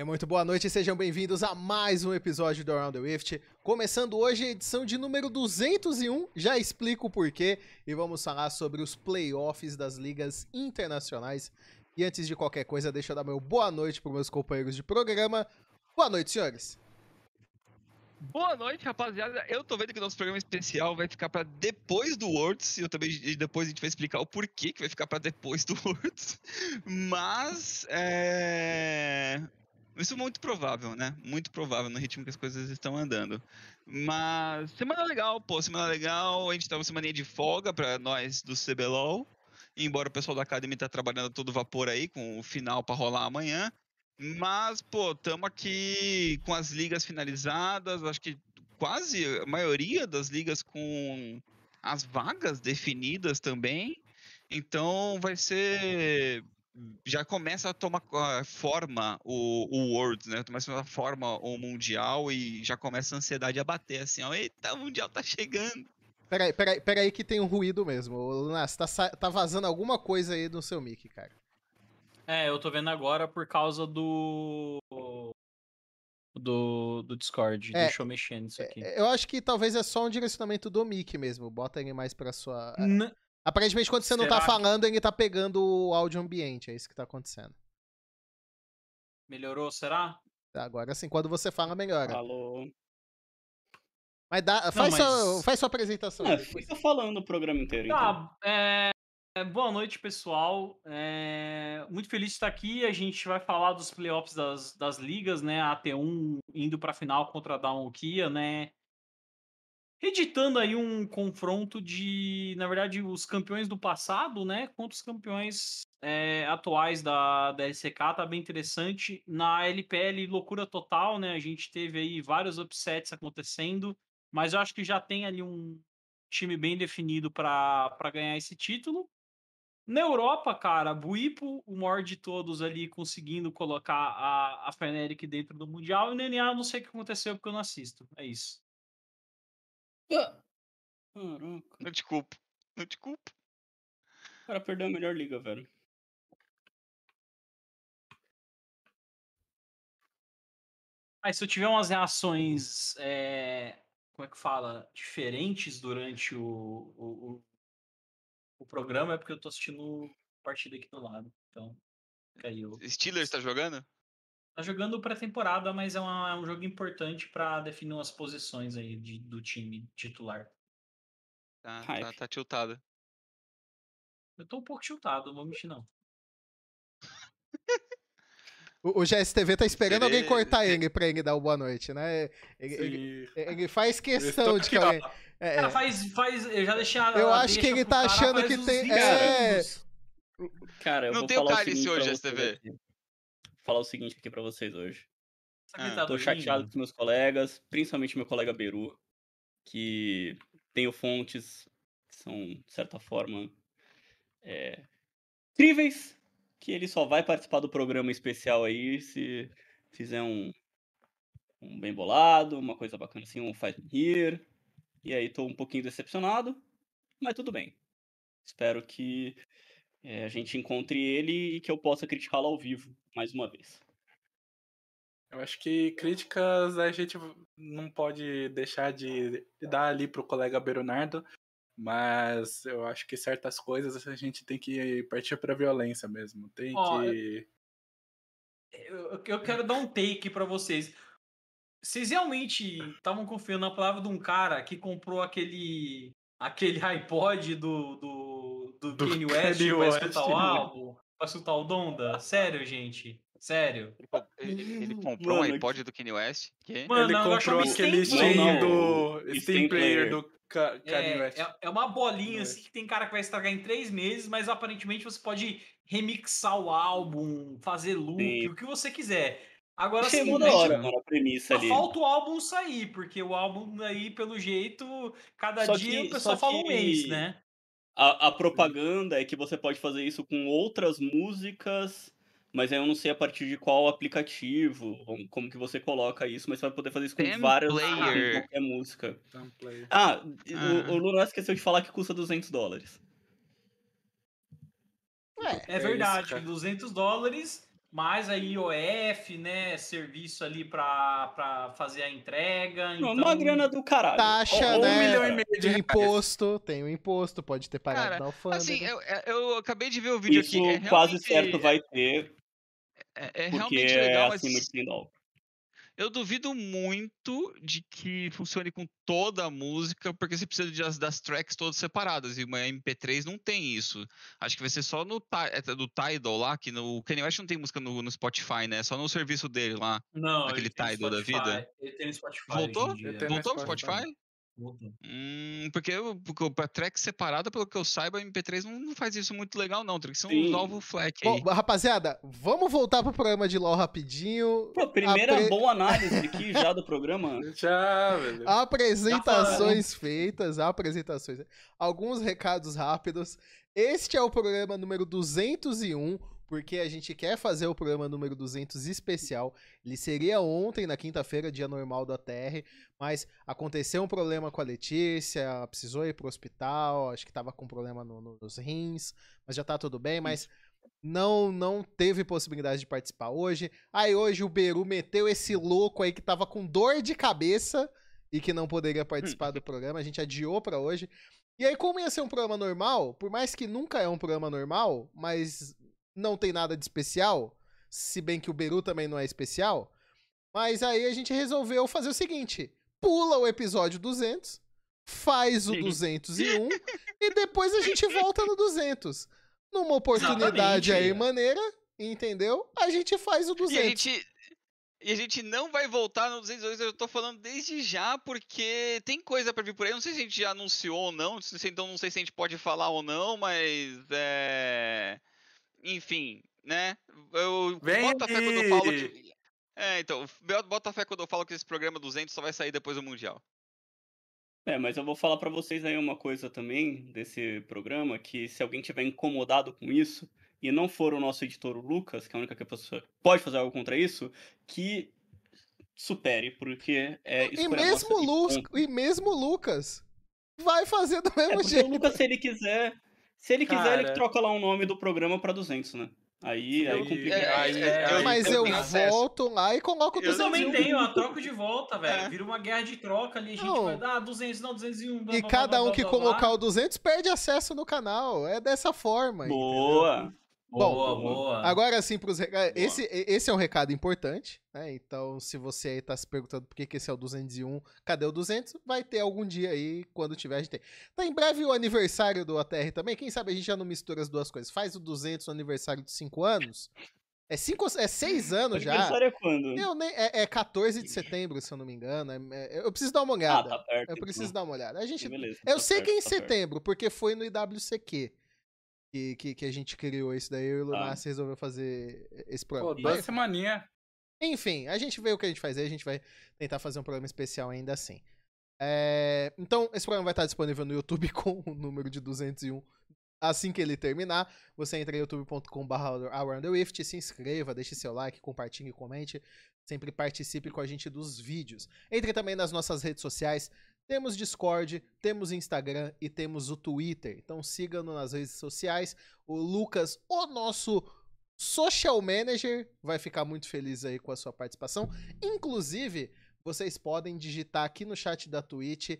Muito boa noite e sejam bem-vindos a mais um episódio do Around the Rift. Começando hoje a edição de número 201, já explico o porquê, e vamos falar sobre os playoffs das ligas internacionais. E antes de qualquer coisa, deixa eu dar meu boa noite para meus companheiros de programa. Boa noite, senhores. Boa noite, rapaziada. Eu tô vendo que o nosso programa especial vai ficar pra depois do Worlds. E depois a gente vai explicar o porquê que vai ficar pra depois do Worlds. Mas isso é muito provável, né? Muito provável no ritmo que as coisas estão andando. Mas semana legal, pô. Semana legal. A gente tá uma semaninha de folga pra nós do CBLOL. Embora o pessoal da Academy tá trabalhando a todo vapor aí, com o final pra rolar amanhã. Mas, pô, estamos aqui com as ligas finalizadas, acho que quase a maioria das ligas com as vagas definidas também. Então vai ser. Já começa a tomar forma o Worlds, né? Começa a tomar forma o Mundial e já começa a ansiedade a bater assim, ó. Eita, o Mundial tá chegando. Peraí que tem um ruído mesmo. Ô, Lunas, tá vazando alguma coisa aí no seu mic, cara. Eu tô vendo agora por causa do Discord. Deixa eu mexer nisso aqui. Eu acho que talvez é só um direcionamento do mic mesmo. Bota ele mais pra sua... Aparentemente, quando você não tá falando, ele tá pegando o áudio ambiente. É isso que tá acontecendo. Melhorou, será? Agora sim, quando você fala, melhora. Alô. Mas faz sua apresentação. Fica falando o programa inteiro, então. Boa noite, pessoal. Muito feliz de estar aqui. A gente vai falar dos playoffs das ligas, né? A T1 indo pra final contra a Down Kia, né? Editando aí um confronto de, na verdade, os campeões do passado, né? Contra os campeões atuais da LCK. Tá bem interessante. Na LPL, loucura total, né? A gente teve aí vários upsets acontecendo. Mas eu acho que já tem ali um time bem definido para ganhar esse título. Na Europa, cara, Buipo, o maior de todos ali, conseguindo colocar a Fnatic dentro do Mundial. E o NA, eu não sei o que aconteceu porque eu não assisto. É isso. Caraca. Não te culpo. Não te culpo. O cara perdeu a melhor liga, velho. Mas se eu tiver umas reações, como é que fala? Diferentes durante o programa, é porque eu tô assistindo partida aqui do lado. Então, caiu. Steelers tá jogando? Tá jogando pré-temporada, mas é um jogo importante pra definir umas posições aí do time titular. Tá tiltado. Eu tô um pouco chutado, não vou mentir, não. O GSTV tá esperando alguém cortar ele pra ele dar o boa noite, né? Ele faz questão de que alguém... Cara, eu já deixei a... Eu acho que ele tá achando que tem... Cara, eu não vou tem falar o cálice hoje, STV. Vou falar o seguinte aqui pra vocês hoje. Tô chateado com meus colegas, principalmente meu colega Beru, que tenho fontes que são, de certa forma, incríveis, que ele só vai participar do programa especial aí se fizer um bem bolado, uma coisa bacana assim, um Fight Me Here. E aí tô um pouquinho decepcionado, mas tudo bem. Espero que a gente encontre ele e que eu possa criticá-lo ao vivo, mais uma vez. Eu acho que críticas a gente não pode deixar de dar ali pro colega Bernardo, mas eu acho que certas coisas a gente tem que partir pra violência mesmo. Eu quero dar um take pra vocês. Vocês realmente estavam confiando na palavra de um cara que comprou aquele iPod do Kanye West pra escutar o álbum, pra escutar o Donda? Sério, gente? Sério? Ele comprou um iPod do Kanye West? Mano, ele comprou aquele Steam do Steam Player do Kanye West. É uma bolinha assim que tem cara que vai estragar em 3 meses, mas aparentemente você pode remixar o álbum, fazer loop, o que você quiser. Agora sim, da hora, mano, a premissa ali. Só falta o álbum sair, porque o álbum aí, pelo jeito, cada dia o pessoal fala um mês, né? A propaganda é que você pode fazer isso com outras músicas, mas eu não sei a partir de qual aplicativo, como que você coloca isso, mas você vai poder fazer isso com várias qualquer música. O Lunas esqueceu de falar que custa $200. É verdade, $200, mais a IOF, né, serviço ali para fazer a entrega. Não, Então, uma grana do caralho. Taxa, Ou né? 1,5 milhão de reais. Imposto, tem o imposto, pode ter pagado Cara, da assim, alfândega. eu acabei de ver o vídeo Isso aqui. É quase realmente, certo vai ter, é porque realmente é legal, mas acima de $100. eu duvido muito de que funcione com toda a música, porque você precisa das tracks todas separadas, e uma MP3 não tem isso. Acho que vai ser só do Tidal lá, que o Kanye West não tem música no Spotify, né? Só no serviço dele lá, não, naquele ele tem no Tidal da vida. Spotify. Ele tem no Spotify hoje Voltou? em Eu dia. tenho no Voltou pro Spotify. Spotify? Voltou. Porque pra track separada, pelo que eu saiba, a MP3 não faz isso muito legal, não. Tem que ser uns Sim. alvo FLAC Bom, aí. rapaziada, vamos voltar pro programa de LOL rapidinho. Pô, primeira Apre- boa análise aqui já do programa. Já, velho. Apresentações feitas, apresentações. Alguns recados rápidos. Este é o programa número 201, porque a gente quer fazer o programa número 200 especial. Ele seria ontem, na quinta-feira, dia normal do ATR, mas aconteceu um problema com a Letícia, precisou ir pro hospital, acho que tava com problema nos rins, mas já tá tudo bem, mas não teve possibilidade de participar hoje. Aí hoje o Beru meteu esse louco aí que tava com dor de cabeça e que não poderia participar do programa, a gente adiou pra hoje. E aí, como ia ser um programa normal, por mais que nunca é um programa normal, mas não tem nada de especial, se bem que o Beru também não é especial, mas aí a gente resolveu fazer o seguinte: pula o episódio 200, faz o 201 e depois a gente volta no 200. Numa oportunidade Exatamente. aí maneira, entendeu? A gente faz o 200. E a gente não vai voltar no 202, eu tô falando desde já, porque tem coisa pra vir por aí. Não sei se a gente já anunciou ou não, então não sei se a gente pode falar ou não, mas enfim, né? Eu Vem boto a fé quando eu falo aí. que. Então, bota a fé quando eu falo que esse programa 200 só vai sair depois do Mundial. Mas eu vou falar pra vocês aí uma coisa também desse programa, que se alguém tiver incomodado com isso, e não for o nosso editor o Lucas, que é a única pessoa que pode fazer algo contra isso, que supere, porque E escolha nossa e ponto. mesmo o Lucas vai fazer do mesmo Porque jeito. o Lucas, se ele quiser, ele Cara. troca lá o nome do programa pra 200, né? Aí complica. Mas eu tenho acesso. volto lá e coloco o Eu 201. também tenho a troca de volta, velho. É. Vira uma guerra de troca ali. A gente Não. vai dar 200, não, 201. Blá, E blá, cada blá, um que blá, blá, colocar blá. o 200 perde acesso no canal. É dessa forma. Entendeu? Boa! Boa. Agora sim, pros recados. Boa. Esse é um recado importante, né? Então, se você aí tá se perguntando por que esse é o 201, cadê o 200? Vai ter algum dia aí, quando tiver, a gente tem. Tá em breve o aniversário do ATR também. Quem sabe a gente já não mistura as duas coisas. Faz o 200 no aniversário de 5 anos. É 6 anos já. Aniversário é quando? É 14 de setembro, se eu não me engano. Eu preciso dar uma olhada. Tá perto. Eu preciso dar uma olhada. A gente, Beleza, eu tá sei que é em perto, tá perto. setembro, porque foi no IWCQ que a gente criou isso daí. Eu e o Tá. Lunassi resolveu fazer esse Pô, programa. 2 semaninhas. Enfim, a gente vê o que a gente faz aí. A gente vai tentar fazer um programa especial ainda assim. Então, esse programa vai estar disponível no YouTube com o número de 201. Assim que ele terminar, você entra em youtube.com/aroundthewift, se inscreva, deixe seu like, compartilhe, comente. Sempre participe com a gente dos vídeos. Entre também nas nossas redes sociais. Temos Discord, temos Instagram e temos o Twitter. Então siga-nos nas redes sociais. O Lucas, o nosso social manager, vai ficar muito feliz aí com a sua participação. Inclusive, vocês podem digitar aqui no chat da Twitch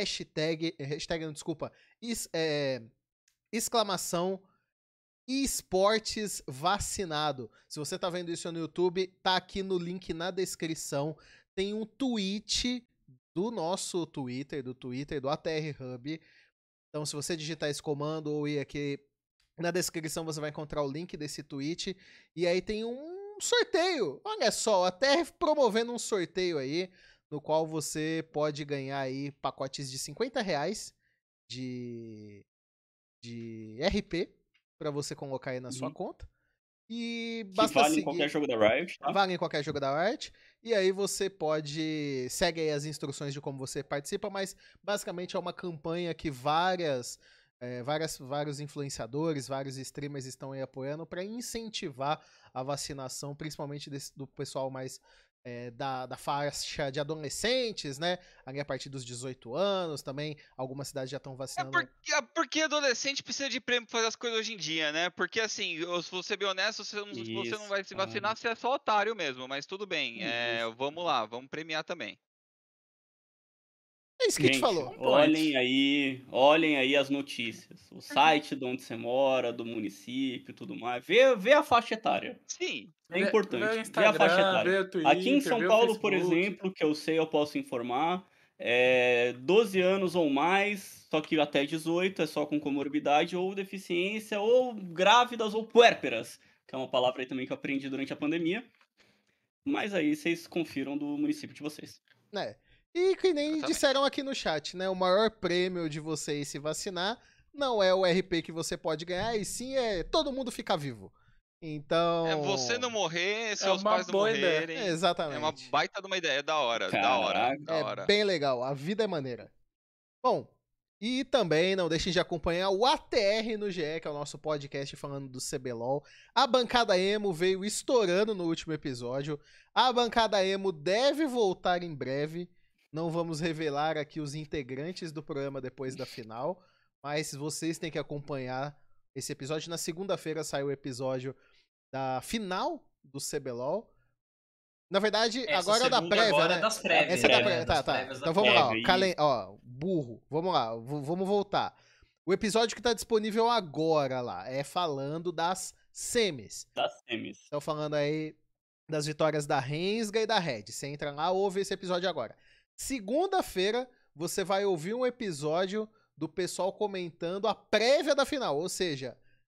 exclamação esportes vacinado. Se você tá vendo isso no YouTube, tá aqui no link na descrição. Tem um tweet do nosso Twitter, do ATR Hub. Então, se você digitar esse comando ou ir aqui na descrição, você vai encontrar o link desse tweet. E aí tem um sorteio. Olha só, o ATR promovendo um sorteio aí, no qual você pode ganhar aí pacotes de R$50 de RP para você colocar aí na sua conta. E basta que vale seguir. em qualquer jogo da Riot, tá? Vale em qualquer jogo da Riot. E aí você pode... Segue aí as instruções de como você participa, mas basicamente é uma campanha que vários influenciadores, vários streamers estão aí apoiando para incentivar a vacinação, principalmente do pessoal mais da faixa de adolescentes, né? Ali a partir dos 18 anos também. Algumas cidades já estão vacinando. Porque adolescente precisa de prêmio pra fazer as coisas hoje em dia, né? Porque assim, se você ser bem honesto, você não vai se vacinar, você é só otário mesmo, mas tudo bem. Vamos lá, vamos premiar também. É isso que a gente falou. Olhem aí as notícias. O site de onde você mora, do município e tudo mais. Vê a faixa etária. Sim. É importante. Vê o Instagram, Vê a faixa etária. vê o Twitter, Aqui em São vê o Paulo, por Facebook. exemplo, que eu sei, eu posso informar, 12 anos ou mais, só que até 18 é só com comorbidade ou deficiência, ou grávidas ou puérperas, que é uma palavra aí também que eu aprendi durante a pandemia. Mas aí vocês confiram do município de vocês. E que nem disseram aqui no chat, né? O maior prêmio de você ir se vacinar não é o RP que você pode ganhar, e sim é todo mundo ficar vivo. Então. É você não morrer, seus pais não morrerem. Exatamente. É uma baita de uma ideia, da hora. É bem legal, a vida é maneira. Bom, e também não deixem de acompanhar o ATR no GE, que é o nosso podcast falando do CBLOL. A bancada emo veio estourando no último episódio. A bancada emo deve voltar em breve. Não vamos revelar aqui os integrantes do programa depois da final, mas vocês têm que acompanhar esse episódio. Na segunda-feira saiu o episódio da final do CBLOL. Na verdade, agora é da prévia, agora né? É das prévias. Essa é da prévia, tá. Então vamos lá, burro. Vamos lá, vamos voltar. O episódio que tá disponível agora lá é falando das semis. Estão falando aí das vitórias da Rensga e da Red. Você entra lá, ouve esse episódio agora. Segunda-feira, você vai ouvir um episódio do pessoal comentando a prévia da final, ou seja,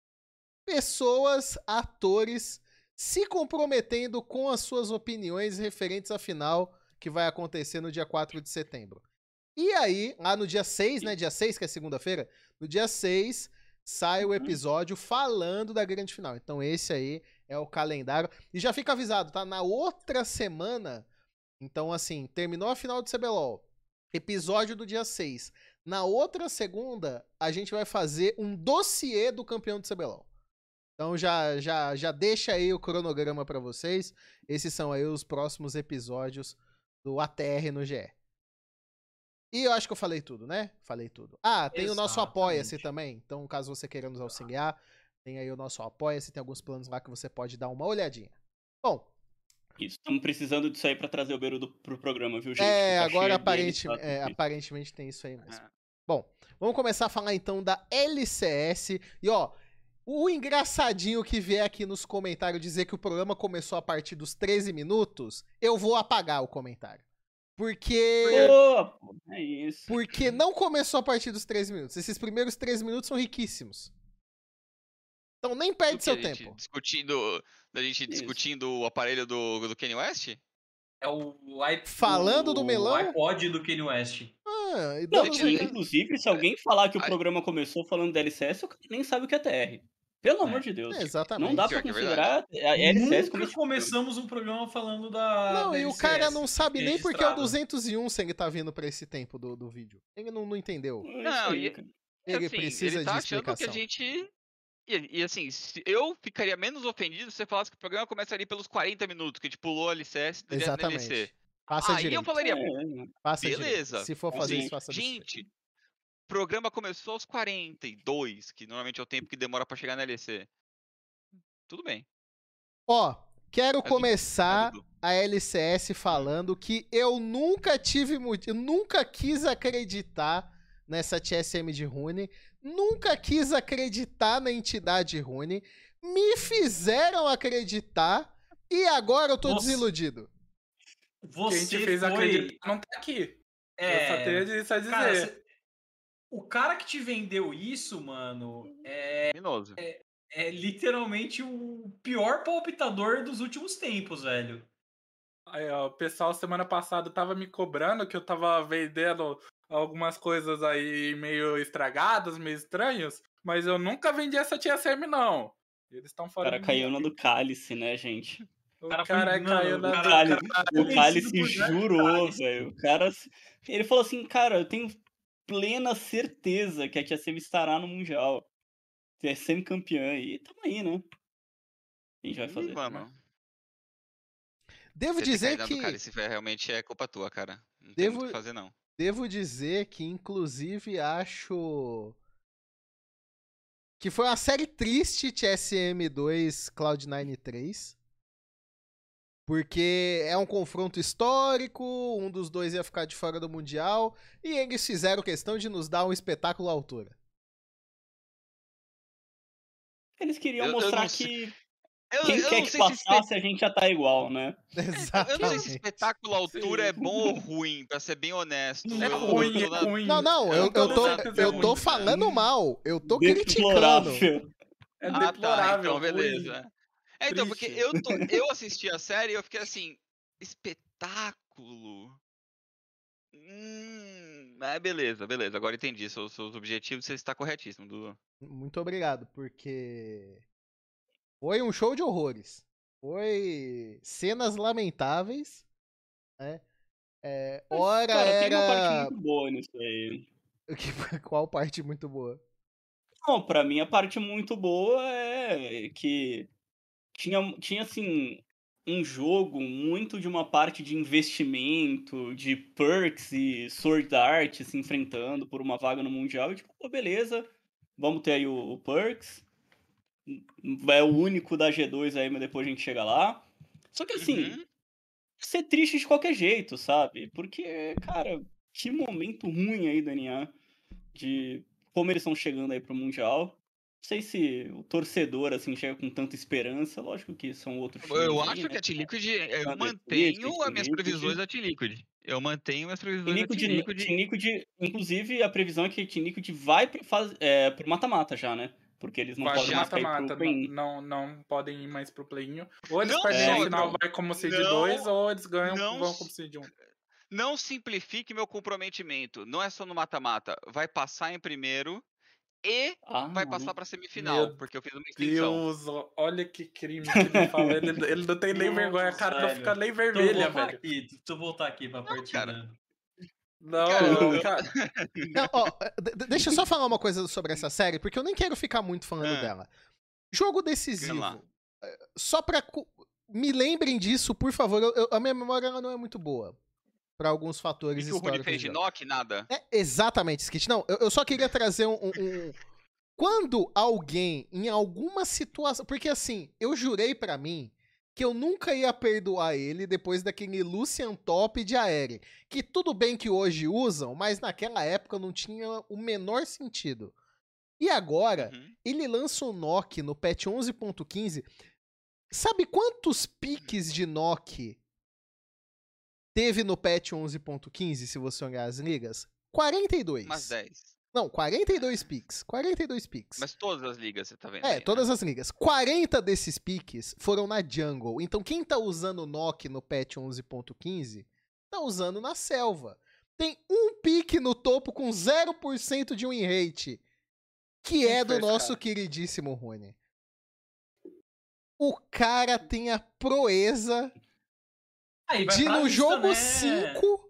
pessoas, atores, se comprometendo com as suas opiniões referentes à final que vai acontecer no dia 4 de setembro. E aí, lá no dia 6, né, dia 6 que é segunda-feira, no dia 6 sai o episódio falando da grande final. Então esse aí é o calendário. E já fica avisado, tá? Na outra semana... Então, assim, terminou a final do CBLOL, episódio do dia 6. Na outra segunda, a gente vai fazer um dossiê do campeão do CBLOL. Então, já deixa aí o cronograma pra vocês. Esses são aí os próximos episódios do ATR no GE. E eu acho que eu falei tudo, né? Falei tudo. Tem o nosso Apoia-se também. Então, caso você queira nos auxiliar, tem aí o nosso Apoia-se. Tem alguns planos lá que você pode dar uma olhadinha. Bom... Isso, estamos precisando disso aí pra trazer o Beru pro programa, viu, gente? Agora aparentemente tem isso aí mesmo. Bom, vamos começar a falar então da LCS. E ó, o engraçadinho que vier aqui nos comentários dizer que o programa começou a partir dos 13 minutos, eu vou apagar o comentário. Porque... é isso. Porque não começou a partir dos 13 minutos. Esses primeiros 13 minutos são riquíssimos. Então nem perde seu tempo. Da gente discutindo o aparelho do Kanye West? É o Falando do melão? O iPod do Kanye West. Inclusive, se alguém falar que o programa começou falando da LCS, o cara nem sabe o que é TR. Pelo amor de Deus. Exatamente. Não dá pra considerar a LCS como... Nunca começamos um programa falando da Não, da e o LCS, cara não sabe nem porque é o registrado. 201 se ele tá vindo pra esse tempo do vídeo. Ele não entendeu. Não, Ele precisa ele tá de achando que a explicação. gente... E assim, eu ficaria menos ofendido se você falasse que o programa começaria pelos 40 minutos, que a gente pulou a LCS do Exatamente. Faça Aí direito. eu falaria, Faça beleza. direito. Se for fazer isso, faça Gente, o programa começou aos 42, que normalmente é o tempo que demora pra chegar na LEC. Tudo bem. Ó, quero começar a LCS falando que eu nunca quis acreditar nessa TSM de Rune, nunca quis acreditar na entidade Rune, me fizeram acreditar e agora eu tô desiludido. Quem te fez acreditar não tá aqui. Eu só tenho isso a dizer. Cara, o cara que te vendeu isso, mano, é literalmente o pior palpitador dos últimos tempos, velho. Aí, ó, o pessoal semana passada tava me cobrando que eu tava vendendo algumas coisas aí meio estragadas, meio estranhos, mas eu nunca vendi essa TSM, não. Eles estão falando. O cara caiu na do Cálice, né, gente? O cara caiu na do Cálice. O Cálice jurou, velho. O cara. Ele falou assim, cara, eu tenho plena certeza que a TSM estará no Mundial. TSM campeã. E tamo aí, né? A gente vai fazer. Mano. Devo Você ter dizer caído que. no Cálice realmente é culpa tua, cara. Não tem Devo- muito o que fazer, não. Devo dizer que, inclusive, acho que foi uma série triste TSM2 Cloud9 3. Porque é um confronto histórico, um dos dois ia ficar de fora do Mundial, e eles fizeram questão de nos dar um espetáculo à altura. Eles queriam Eu mostrar não sei. que Eu, quem eu quer não que sei se passasse, a gente já tá igual, né? eu não sei se Exatamente. espetáculo à altura Sim. é bom ou ruim, pra ser bem honesto. É Eu ruim, tô é na- ruim. Não, não, É eu, um eu tô, produto eu tô ruim, falando mal, eu tô criticando. Deplorável. É Ah, tá, deplorável, então, ruim. beleza. Então, porque Triste. eu assisti a série e eu fiquei assim, espetáculo? Beleza, beleza, agora entendi seus objetivos, você está corretíssimo, Dudu. Muito obrigado, porque foi um show de horrores. Foi cenas lamentáveis, né? Ora Cara, tem uma parte era. muito boa nisso aí. Qual parte muito boa? Não, pra mim a parte muito boa é que tinha assim, um jogo muito de uma parte de investimento, de perks e Sword Art se enfrentando por uma vaga no Mundial. E tipo, pô, beleza, vamos ter aí o perks. É o único da G2 aí, mas depois a gente chega lá. Só que assim, Uhum. ser triste de qualquer jeito, sabe? Porque, cara, que momento ruim aí do NA de como eles estão chegando aí pro Mundial. Não sei se o torcedor, assim, chega com tanta esperança. Lógico que são outros times Eu aí, acho que né? a T-Liquid, eu Thunder mantenho Twisted, as minhas previsões Liquid. da T-Liquid. Eu mantenho as previsões da T-Liquid, T-Liquid. T-Liquid, inclusive, a previsão é que a T-Liquid vai pro mata-mata já, né? Porque eles não Vai podem pro mais cair mata-mata. pro play-in. Não podem ir mais pro play-in. Ou eles Não perdem a só, final, não, vai como seed não, 2, ou eles ganham, não, vão como seed 1. não simplifique meu comprometimento. Não é só no mata-mata. Vai passar em primeiro e Ah, vai passar pra semifinal, Meu porque eu fiz uma extensão. Deus, olha que crime que ele fala. Ele não tem nem vergonha, a cara não fica nem vermelha, velho. Deixa eu voltar aqui pra Cara, partida. cara, Não, cara. Não, ó, deixa eu só falar uma coisa sobre essa série, porque eu nem quero ficar muito falando Ah. dela. Jogo Vamos lá. decisivo. Só pra. Me lembrem disso, por favor. A minha memória ela não é muito boa. Pra alguns O fatores que o Rune históricos. fez de jogo. knock? Nada. Exatamente, Skit. Não, eu só queria trazer Quando alguém, em alguma situação. Porque assim, eu jurei pra mim que eu nunca ia perdoar ele depois daquele Lucian Top de Aere. Que tudo bem que hoje usam, mas naquela época não tinha o menor sentido. E agora, Uhum. ele lança um Nock no patch 11.15. Sabe quantos piques de Nock teve no patch 11.15, se você olhar as ligas? 42. Umas 10. Não, 42 piques. 42 piques. Mas todas as ligas, você tá vendo? aí, né? Todas as ligas. 40 desses piques foram na jungle. Então quem tá usando o Nock no patch 11.15 tá usando na selva. Tem um pique no topo com 0% de win rate, que Quem é foi do esse nosso cara? queridíssimo Rune. O cara tem a proeza Aí vai de pra no lista, jogo né? 5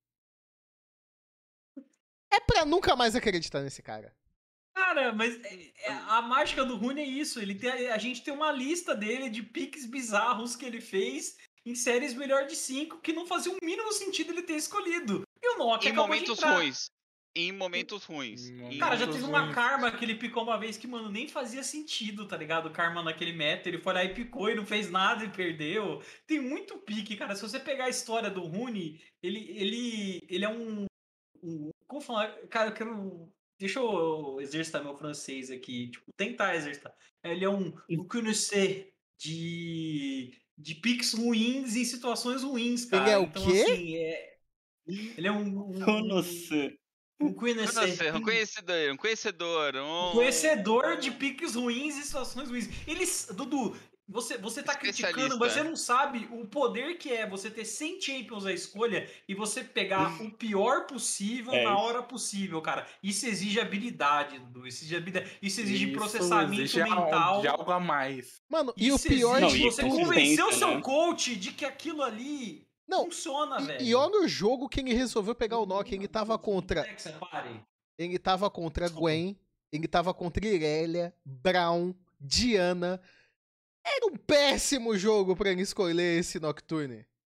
é pra nunca mais acreditar nesse cara. Cara, mas a mágica do Rune é isso. A gente tem uma lista dele de piques bizarros que ele fez em séries melhor de 5 que não fazia o mínimo sentido ele ter escolhido. E o Nock Em acabou de momentos entrar. ruins. Em momentos ruins. Cara, já Momentos teve uma ruins. karma que ele picou uma vez que, mano, nem fazia sentido, tá ligado? O karma naquele meta, ele foi lá e picou e não fez nada e perdeu. Tem muito pique, cara. Se você pegar a história do Rune, ele é como falar? Cara, eu quero. Deixa eu exercitar meu francês aqui. Tipo, tentar exercitar. Ele é um conhecer de piques ruins em situações ruins, cara. Ele é o então, quê? assim, ele é Conhecer. um conhecer. Um conhecedor. Um conhecedor de piques ruins e situações ruins. Dudu, você tá criticando, Especialista. mas você não sabe o poder que é você ter 100 champions à escolha e você pegar o pior possível É na isso. hora possível, cara. Isso exige habilidade, Dudu. Isso exige Isso processamento exige mental. de algo a mais. Mano, e o Isso pior exige de Não, e você tudo... convencer o consistência, seu né? coach de que aquilo ali Não, funciona, velho. E olha o jogo que ele resolveu pegar o Nock. Ele tava contra... Alexa, pare. Ele tava contra Gwen, ele tava contra Irelia, Brown, Diana. Era um péssimo jogo pra ele escolher esse Nocturne.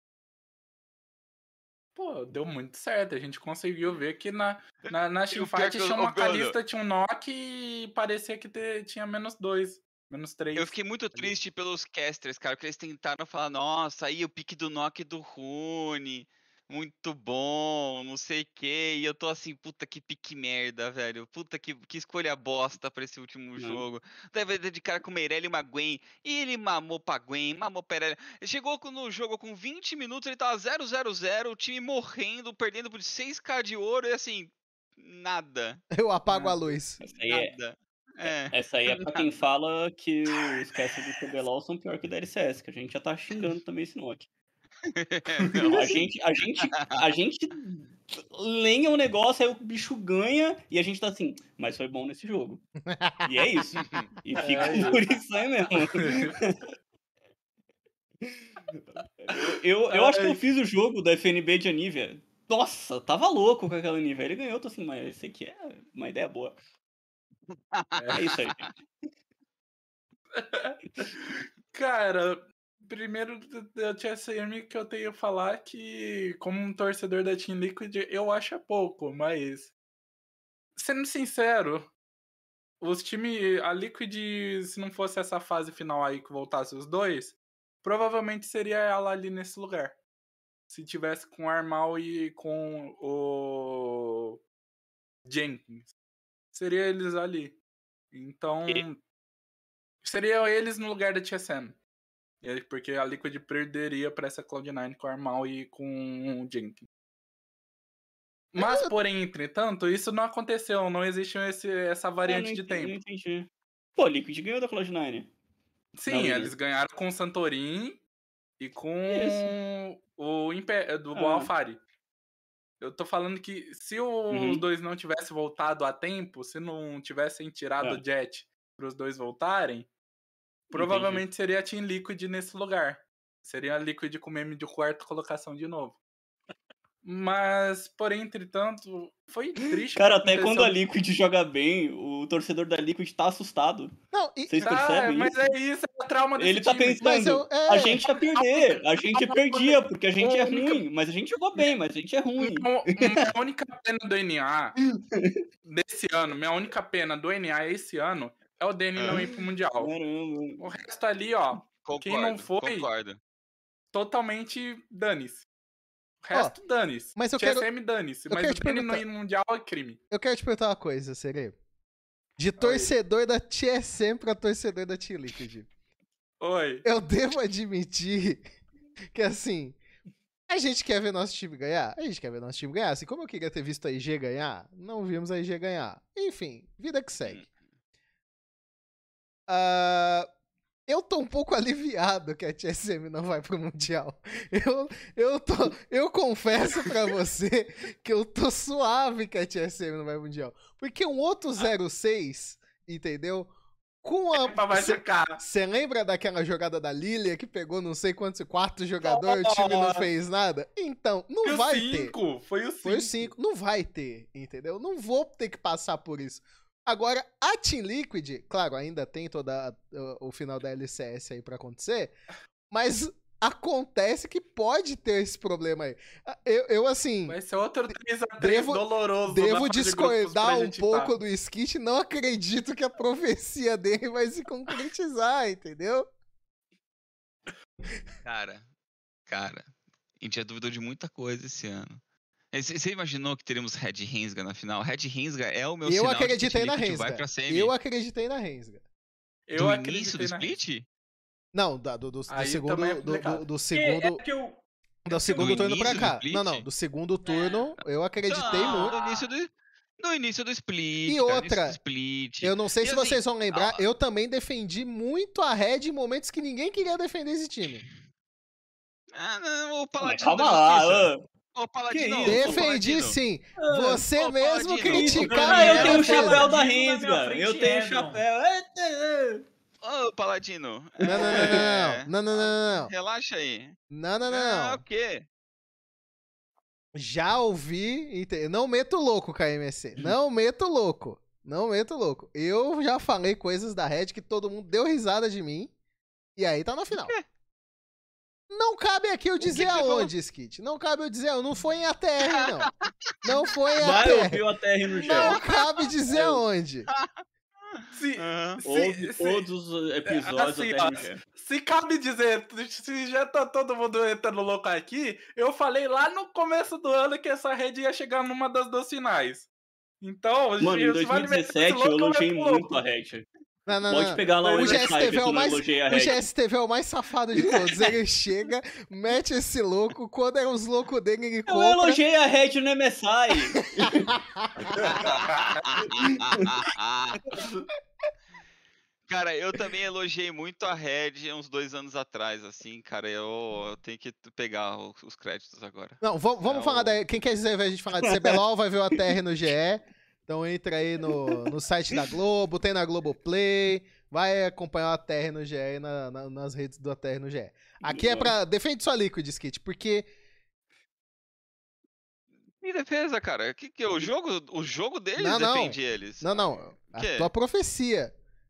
Pô, deu muito certo. A gente conseguiu ver que na E o pior teamfight que tinha ô, uma Bruno, Kalista, tinha um Nock e parecia que tinha -2, -3. eu fiquei muito triste pelos casters, cara, porque eles tentaram falar, nossa, aí o pique do Nock do Rune, muito bom, não sei o quê, e eu tô assim, puta que pique merda, velho, puta que escolha bosta pra esse último Né? jogo. Deve de cara com o Meirelle e uma Gwen, e ele mamou pra Gwen, mamou pra Irelia. Ele chegou no jogo com 20 minutos, ele tava 0-0-0, o time morrendo, perdendo por 6k de ouro, e assim, nada, Eu apago a Nada. luz. nada. Essa aí é pra quem fala que os casters do CBLOL são pior que o da LCS, que a gente já tá xingando também esse Nock. Não, A gente lenha um negócio, aí o bicho ganha e a gente tá assim, mas foi bom nesse jogo. E é isso. E fica É por isso aí mesmo. Eu acho que eu fiz o jogo da FNB de Anivia. Nossa, tava louco com aquela Anivia. Ele ganhou, eu tô assim, mas esse aqui é uma ideia boa. É isso aí, gente. Cara, primeiro da TSM que eu tenho a falar que, como um torcedor da Team Liquid, eu acho é pouco, mas sendo sincero, os times, a Liquid, se não fosse essa fase final aí que voltasse os dois, provavelmente seria ela ali nesse lugar. Se tivesse com o Armal e com o Jenkins, seria eles ali. Então, seria eles no lugar da TSM. Porque a Liquid perderia pra essa Cloud9 com o Armal e com o Jenkins. Mas, porém, entretanto, isso não aconteceu. Não existe essa variante de Não tempo. entendi. Pô, Liquid ganhou da Cloud9. Sim, Na linha. eles ganharam com o Santorin e com Isso. o do Ah. Alfari. Eu tô falando que se os dois não tivessem voltado a tempo, se não tivessem tirado o Jet para os dois voltarem, provavelmente seria a Team Liquid nesse lugar. Seria a Liquid com meme de quarta colocação de novo. Mas, porém, entretanto, foi triste. Cara, até quando a Liquid joga bem, o torcedor da Liquid tá assustado. Não, Vocês percebem mas isso? é isso, é o trauma desse Ele tá time. pensando, a gente ia perder, a gente perdia, porque a gente é ruim, mas a gente jogou bem, mas a gente é ruim. Minha única pena do NA desse ano, minha única pena do NA esse ano é o DN não ir pro Mundial. Caramba. O resto ali, ó, quem não foi, concordo. totalmente dane-se. O resto, dane-se. Mas eu TSM dane-se. Mas o te DN não perguntar. ir no Mundial é crime. Eu quero te perguntar uma coisa, Serê. De torcedor da TSM pra torcedor da Team Liquid. Oi. Eu devo admitir que, assim, a gente quer ver nosso time ganhar? A gente quer ver nosso time ganhar. Assim como eu queria ter visto a IG ganhar, não vimos a IG ganhar. Enfim, vida que segue. Eu tô um pouco aliviado que a TSM não vai pro Mundial. Eu confesso pra você que eu tô suave que a TSM não vai pro Mundial. Porque um outro 06, entendeu? Com a... Vai ficar. Você lembra daquela jogada da Lilia que pegou não sei quantos, 4 jogadores, o time não fez nada? Então, não vai ter. Foi o 5. Foi o 5. Não vai ter, entendeu? Não vou ter que passar por isso. Agora, a Team Liquid, claro, ainda tem o final da LCS aí pra acontecer, mas acontece que pode ter esse problema aí. Eu assim... Vai ser outro 3x3 doloroso. Devo discordar um pouco do Skit, não acredito que a profecia dele vai se concretizar, entendeu? Cara, a gente já duvidou de muita coisa esse ano. Você imaginou que teríamos Red Rensga na final? Red Rensga é o meu sinal de que a Team Liquid vai pra semi. Eu acreditei na Rensga. Do início do split? Não, do segundo turno pra cá. Não, do segundo turno eu acreditei muito. No início do split. E outra, eu não sei se vocês vão lembrar, eu também defendi muito a Red em momentos que ninguém queria defender esse time. Não, o Paladino. Calma lá, Ô, Paladino. Defendi sim. Você mesmo criticava. Eu tenho o chapéu da Rensga. Eu tenho o chapéu. Ô, Paladino. Não. Relaxa aí. Não. O quê? Já ouvi. Não meto louco, KMC. Não meto louco. Eu já falei coisas da Red que todo mundo deu risada de mim. E aí tá na final. Não cabe aqui eu que dizer que você falou? aonde, Skit. Não cabe eu dizer, não foi em ATR, não. Não foi em Vai ATR. ouvir o ATR no Não gel. cabe dizer aonde. Se, Aham. Ouve todos os episódios assim, do ATR ó, no gel. se cabe dizer, se já tá todo mundo entrando louco aqui, eu falei lá no começo do ano que essa rede ia chegar numa das duas finais. Então, Mano, em se vai me meter esse 2017 eu louco, elogiei meto muito louco. a Red. Não, não, Pode não. pegar lá O onde GSTV sai que é eu o não mais, elogiei a o Red. GSTV é o mais safado de todos. Ele chega, mete esse louco, quando é os loucos dele, ele Eu compra. elogiei a Red no MSI. Cara, eu também elogiei muito a Red uns 2 anos atrás, assim, cara. Eu tenho que pegar os créditos agora. Não, vamos É falar o- da. Quem quer dizer, ao invés de a gente falar de CBLOL, vai ver o ATR no GE. Então entra aí no site da Globo, tem na Globoplay. Vai acompanhar o ATR no GE e nas redes do ATR no GE. Aqui é pra. Defende sua Liquid, Skit, porque. Em defesa, cara. Que é o jogo deles Não, não. defende eles. Não. A Quê? tua profecia.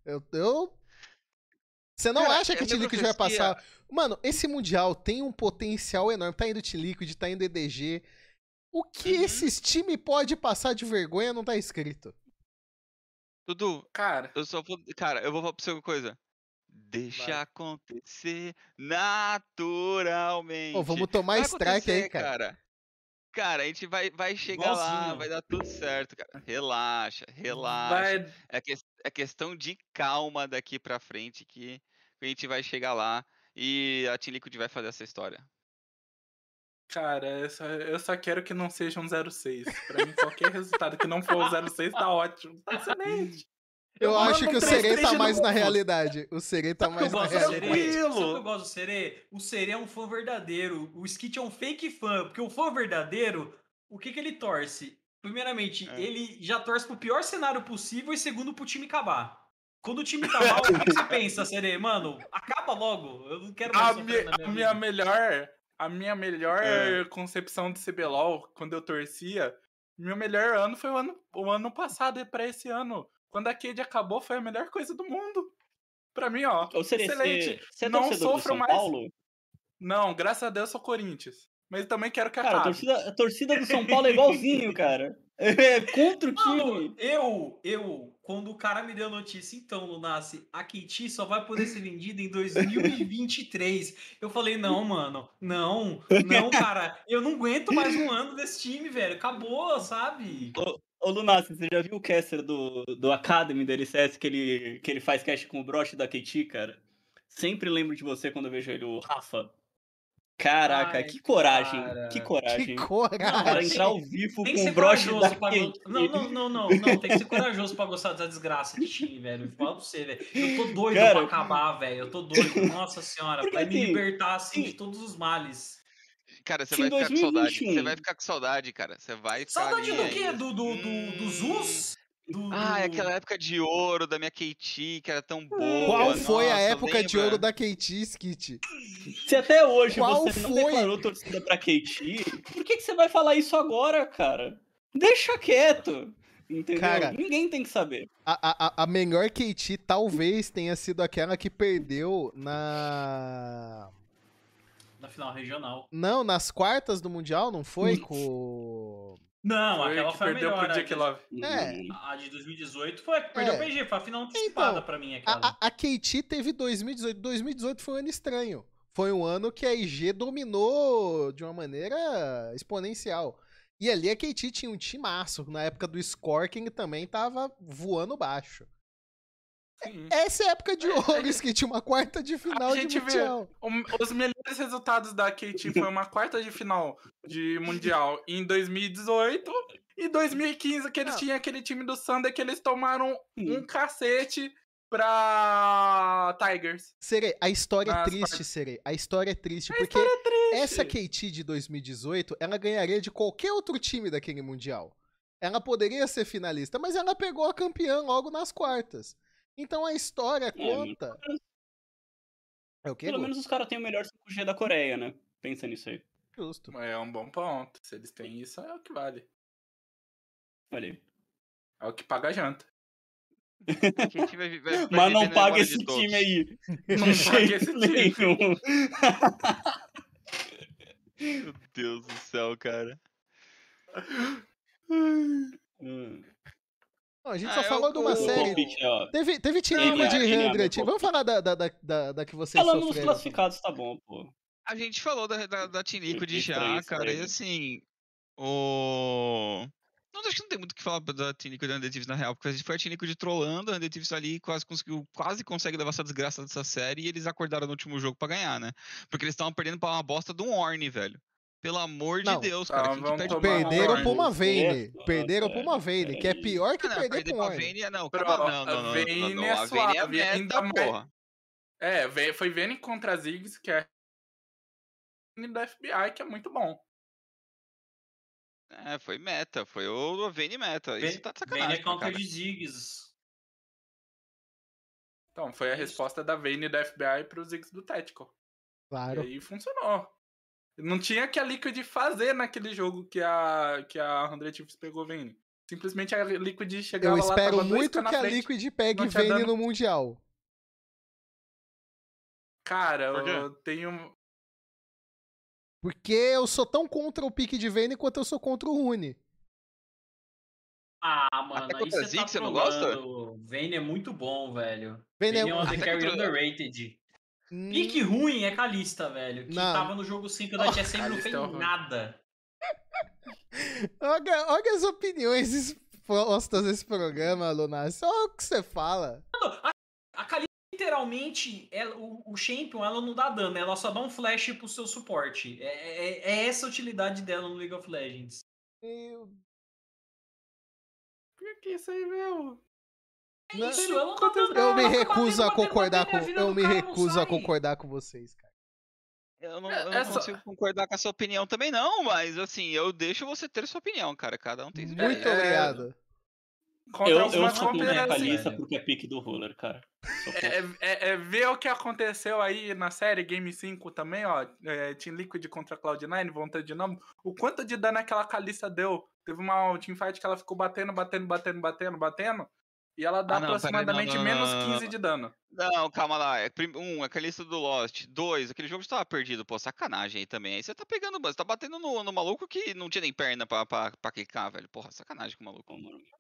Você não Cara, acha que a a Team minha Liquid vai profecia- passar. Mano, esse Mundial tem um potencial enorme. Tá indo Team Liquid, tá indo EDG. O que Uhum. esses times pode passar de vergonha não tá escrito. Dudu, Cara, Cara, eu vou falar pra você uma coisa. Deixa Vai. acontecer naturalmente. Pô, vamos tomar Vai strike aí, acontecer, cara. Cara, a gente vai chegar lá, Igualzinho. vai dar tudo certo, cara. Relaxa. vai, É questão de calma daqui pra frente que a gente vai chegar lá e a Team Liquid vai fazer essa história. cara, eu só quero que não seja um 06. Pra mim, qualquer resultado que não for um 06 tá ótimo. Tá excelente. Eu mando acho que o um Serê tá 3-3 de mais na novo. realidade. O Serê tá Sabe o que eu mais na gosto do realidade. Serê? Tranquilo. Sabe o que eu gosto do Serê? O Serê é um fã verdadeiro. O Skit é um fake fã. Porque o fã verdadeiro, o que ele torce? Primeiramente, É. ele já torce pro pior cenário possível e segundo pro time acabar. Quando o time tá mal, o que você pensa, Serê? Mano, acaba logo. Eu não quero mais sofrer na minha vida. A minha melhor concepção de CBLOL, quando eu torcia, meu melhor ano foi o ano passado e pra esse ano. Quando a Cade acabou, foi a melhor coisa do mundo. Pra mim, ó, Ô, Serê, excelente. você é Não torcedor do sofro São mais. Paulo? Não, graças a Deus sou Corinthians. Mas também quero que Cara, acabe. a torcida do São Paulo é igualzinho, cara. É contra o Mano, time. quando o cara me deu a notícia, então, Lunassi, a KT só vai poder ser vendida em 2023. Eu falei, não, mano, não, cara, eu não aguento mais um ano desse time, velho. Acabou, sabe? Ô, Lunassi, você já viu o caster do Academy da LCS que ele faz cast com o broche da KT, cara? Sempre lembro de você quando eu vejo ele, o Rafa. Caraca, Ai, que coragem, cara. que Que coragem. Não, O cara coragem. tem- entrar ao vivo Tem que com ser o broche da corajoso pra KT. Não, tem que ser corajoso pra gostar dessa desgraça de time, velho. Fala pra você, velho. Eu tô doido Cara, pra acabar, velho. Eu tô doido. Nossa senhora, Porque, pra me assim, libertar assim sim. de todos os males. Cara, você Se em vai ficar com saudade. 2021. Você vai ficar com saudade, cara. Você vai ficar Saudade ali do quê? ainda. Do Zeus? Ah, aquela época de ouro da minha KT, que era tão boa. Qual foi a Nossa, época de lembra? ouro da KT, Skit? Se até hoje Qual você não foi? declarou torcida pra KT, por que você vai falar isso agora, cara? Deixa quieto. Entendeu? Cara, Ninguém tem que saber. A melhor KT talvez tenha sido aquela que perdeu na. Na final regional. Não, nas quartas do Mundial, não foi? Com. Não, Foi aquela que foi a perdeu melhor. pro Jack Love. É. A de 2018 foi a que perdeu É. o PG. Foi a final antecipada Então, pra mim, aquela. A KT teve 2018. 2018 foi um ano estranho. Foi um ano que a IG dominou de uma maneira exponencial. E ali a KT tinha um timaço. Na época do Scorking também tava voando baixo. Sim. Essa é a época de ouro, Skit, uma quarta de final A de gente vê Mundial. os melhores resultados da KT foi uma quarta de final de Mundial em 2018 e 2015, que eles Não. tinham aquele time do Thunder que eles tomaram um cacete pra Tigers. Serei, a história é Nas triste, quartas. Serei. A história é triste, porque Triste. essa KT de 2018, ela ganharia de qualquer outro time daquele Mundial. Ela poderia ser finalista, mas ela pegou a campeã logo nas quartas. Então a história conta. É o quê? Pelo Gu? menos os caras têm o melhor 5G da Coreia, né? Pensa nisso aí. Justo. É um bom ponto. Se eles têm isso, é o que vale. Olha aí. É o que paga a janta. Que a gente vai Mas viver não na paga memória esse de todos. time aí. Não De paga jeito esse time. nenhum. Meu Deus do céu, cara. Hum. Não, a gente Ah, só falou de uma No série. palpite, ó. Teve Team NA, Liquid e NA, 100. meu Vamos falar da que vocês Falando dos sofreram. classificados, tá bom, pô. A gente falou da Team Liquid Estranho já, isso cara, daí, e né? assim, o... Não, acho que não tem muito o que falar da Team Liquid e da Under Thieves na real, porque a gente foi a Team Liquid trolando, a Under Thieves ali quase consegue levar essa desgraça dessa série e eles acordaram no último jogo pra ganhar, né? Porque eles estavam perdendo pra uma bosta de um Ornn, velho. Pelo amor de Não, Deus, cara, quem que vamos perde tomar pra um Perderam Ornn? pra uma Vayne. Nossa, Perderam pra uma Vayne, que é peraí. pior que Ah, não, perder perder pra um pra Ornn. Vayne, não, Bro, calma, a não, Vayne é a Vayne é suave, meta, ainda mais- porra. Foi Vayne contra a Ziggs, que é da FBI, que é muito bom. É, foi meta, foi o Vayne meta, isso tá de sacanagem, Vayne é contra cara. de Ziggs. Então, foi a Isso. resposta da Vayne da FBI pro Ziggs do Tactical. Claro. E aí funcionou. Não tinha que a Liquid fazer naquele jogo que a 100 Thieves pegou Vayne. Simplesmente a Liquid chegava Eu lá, espero tava 2K muito na que a frente. Liquid pegue não tinha Vayne dano. no Mundial. Cara, Por quê? eu tenho... Porque eu sou tão contra o pique de Vayne quanto eu sou contra o Rune. Ah, mano, Até aí contra você tá Ziggs, você não gosta? trolando. Vayne é muito bom, velho. Vayne Vayne é um Até AD Carry contra- underrated. Pique ruim é Kalista, velho. Que Não. tava no jogo 5 da TSM e não Kalista fez é horrível. nada. Olha as opiniões expostas nesse programa, Lunas. Olha o que você fala. A Kalista, literalmente, o Champion, ela não dá dano, ela só dá um flash pro seu suporte. É essa a utilidade dela no League of Legends. Por que isso aí, meu? Não, Isso, ela não tá aconteceu. dando eu me ela tá recuso a batendo, concordar batendo, com. a vida Eu do me cara não recuso a sai. concordar com vocês, cara. Eu não É só- consigo concordar com a sua opinião também, não, mas assim, eu deixo você ter sua opinião, cara. Cada um tem seu Muito direito. obrigado. Contra Eu algumas sou contra a comparações, Kalista velho. porque é pique do roller, cara. Sou contra. É ver o que aconteceu aí na série Game 5 também, ó. Team Liquid contra Cloud9, vontade de nome. O quanto de dano aquela Kalista deu. Teve uma teamfight que ela ficou batendo. E ela dá Ah, não, aproximadamente peraí, não, menos não, 15 de dano. Não, calma lá. Aquela lista do Lost. 2, aquele jogo estava perdido. Pô, sacanagem aí também. Aí você tá pegando, você tá batendo no maluco que não tinha nem perna pra clicar, velho. Porra, sacanagem com o maluco.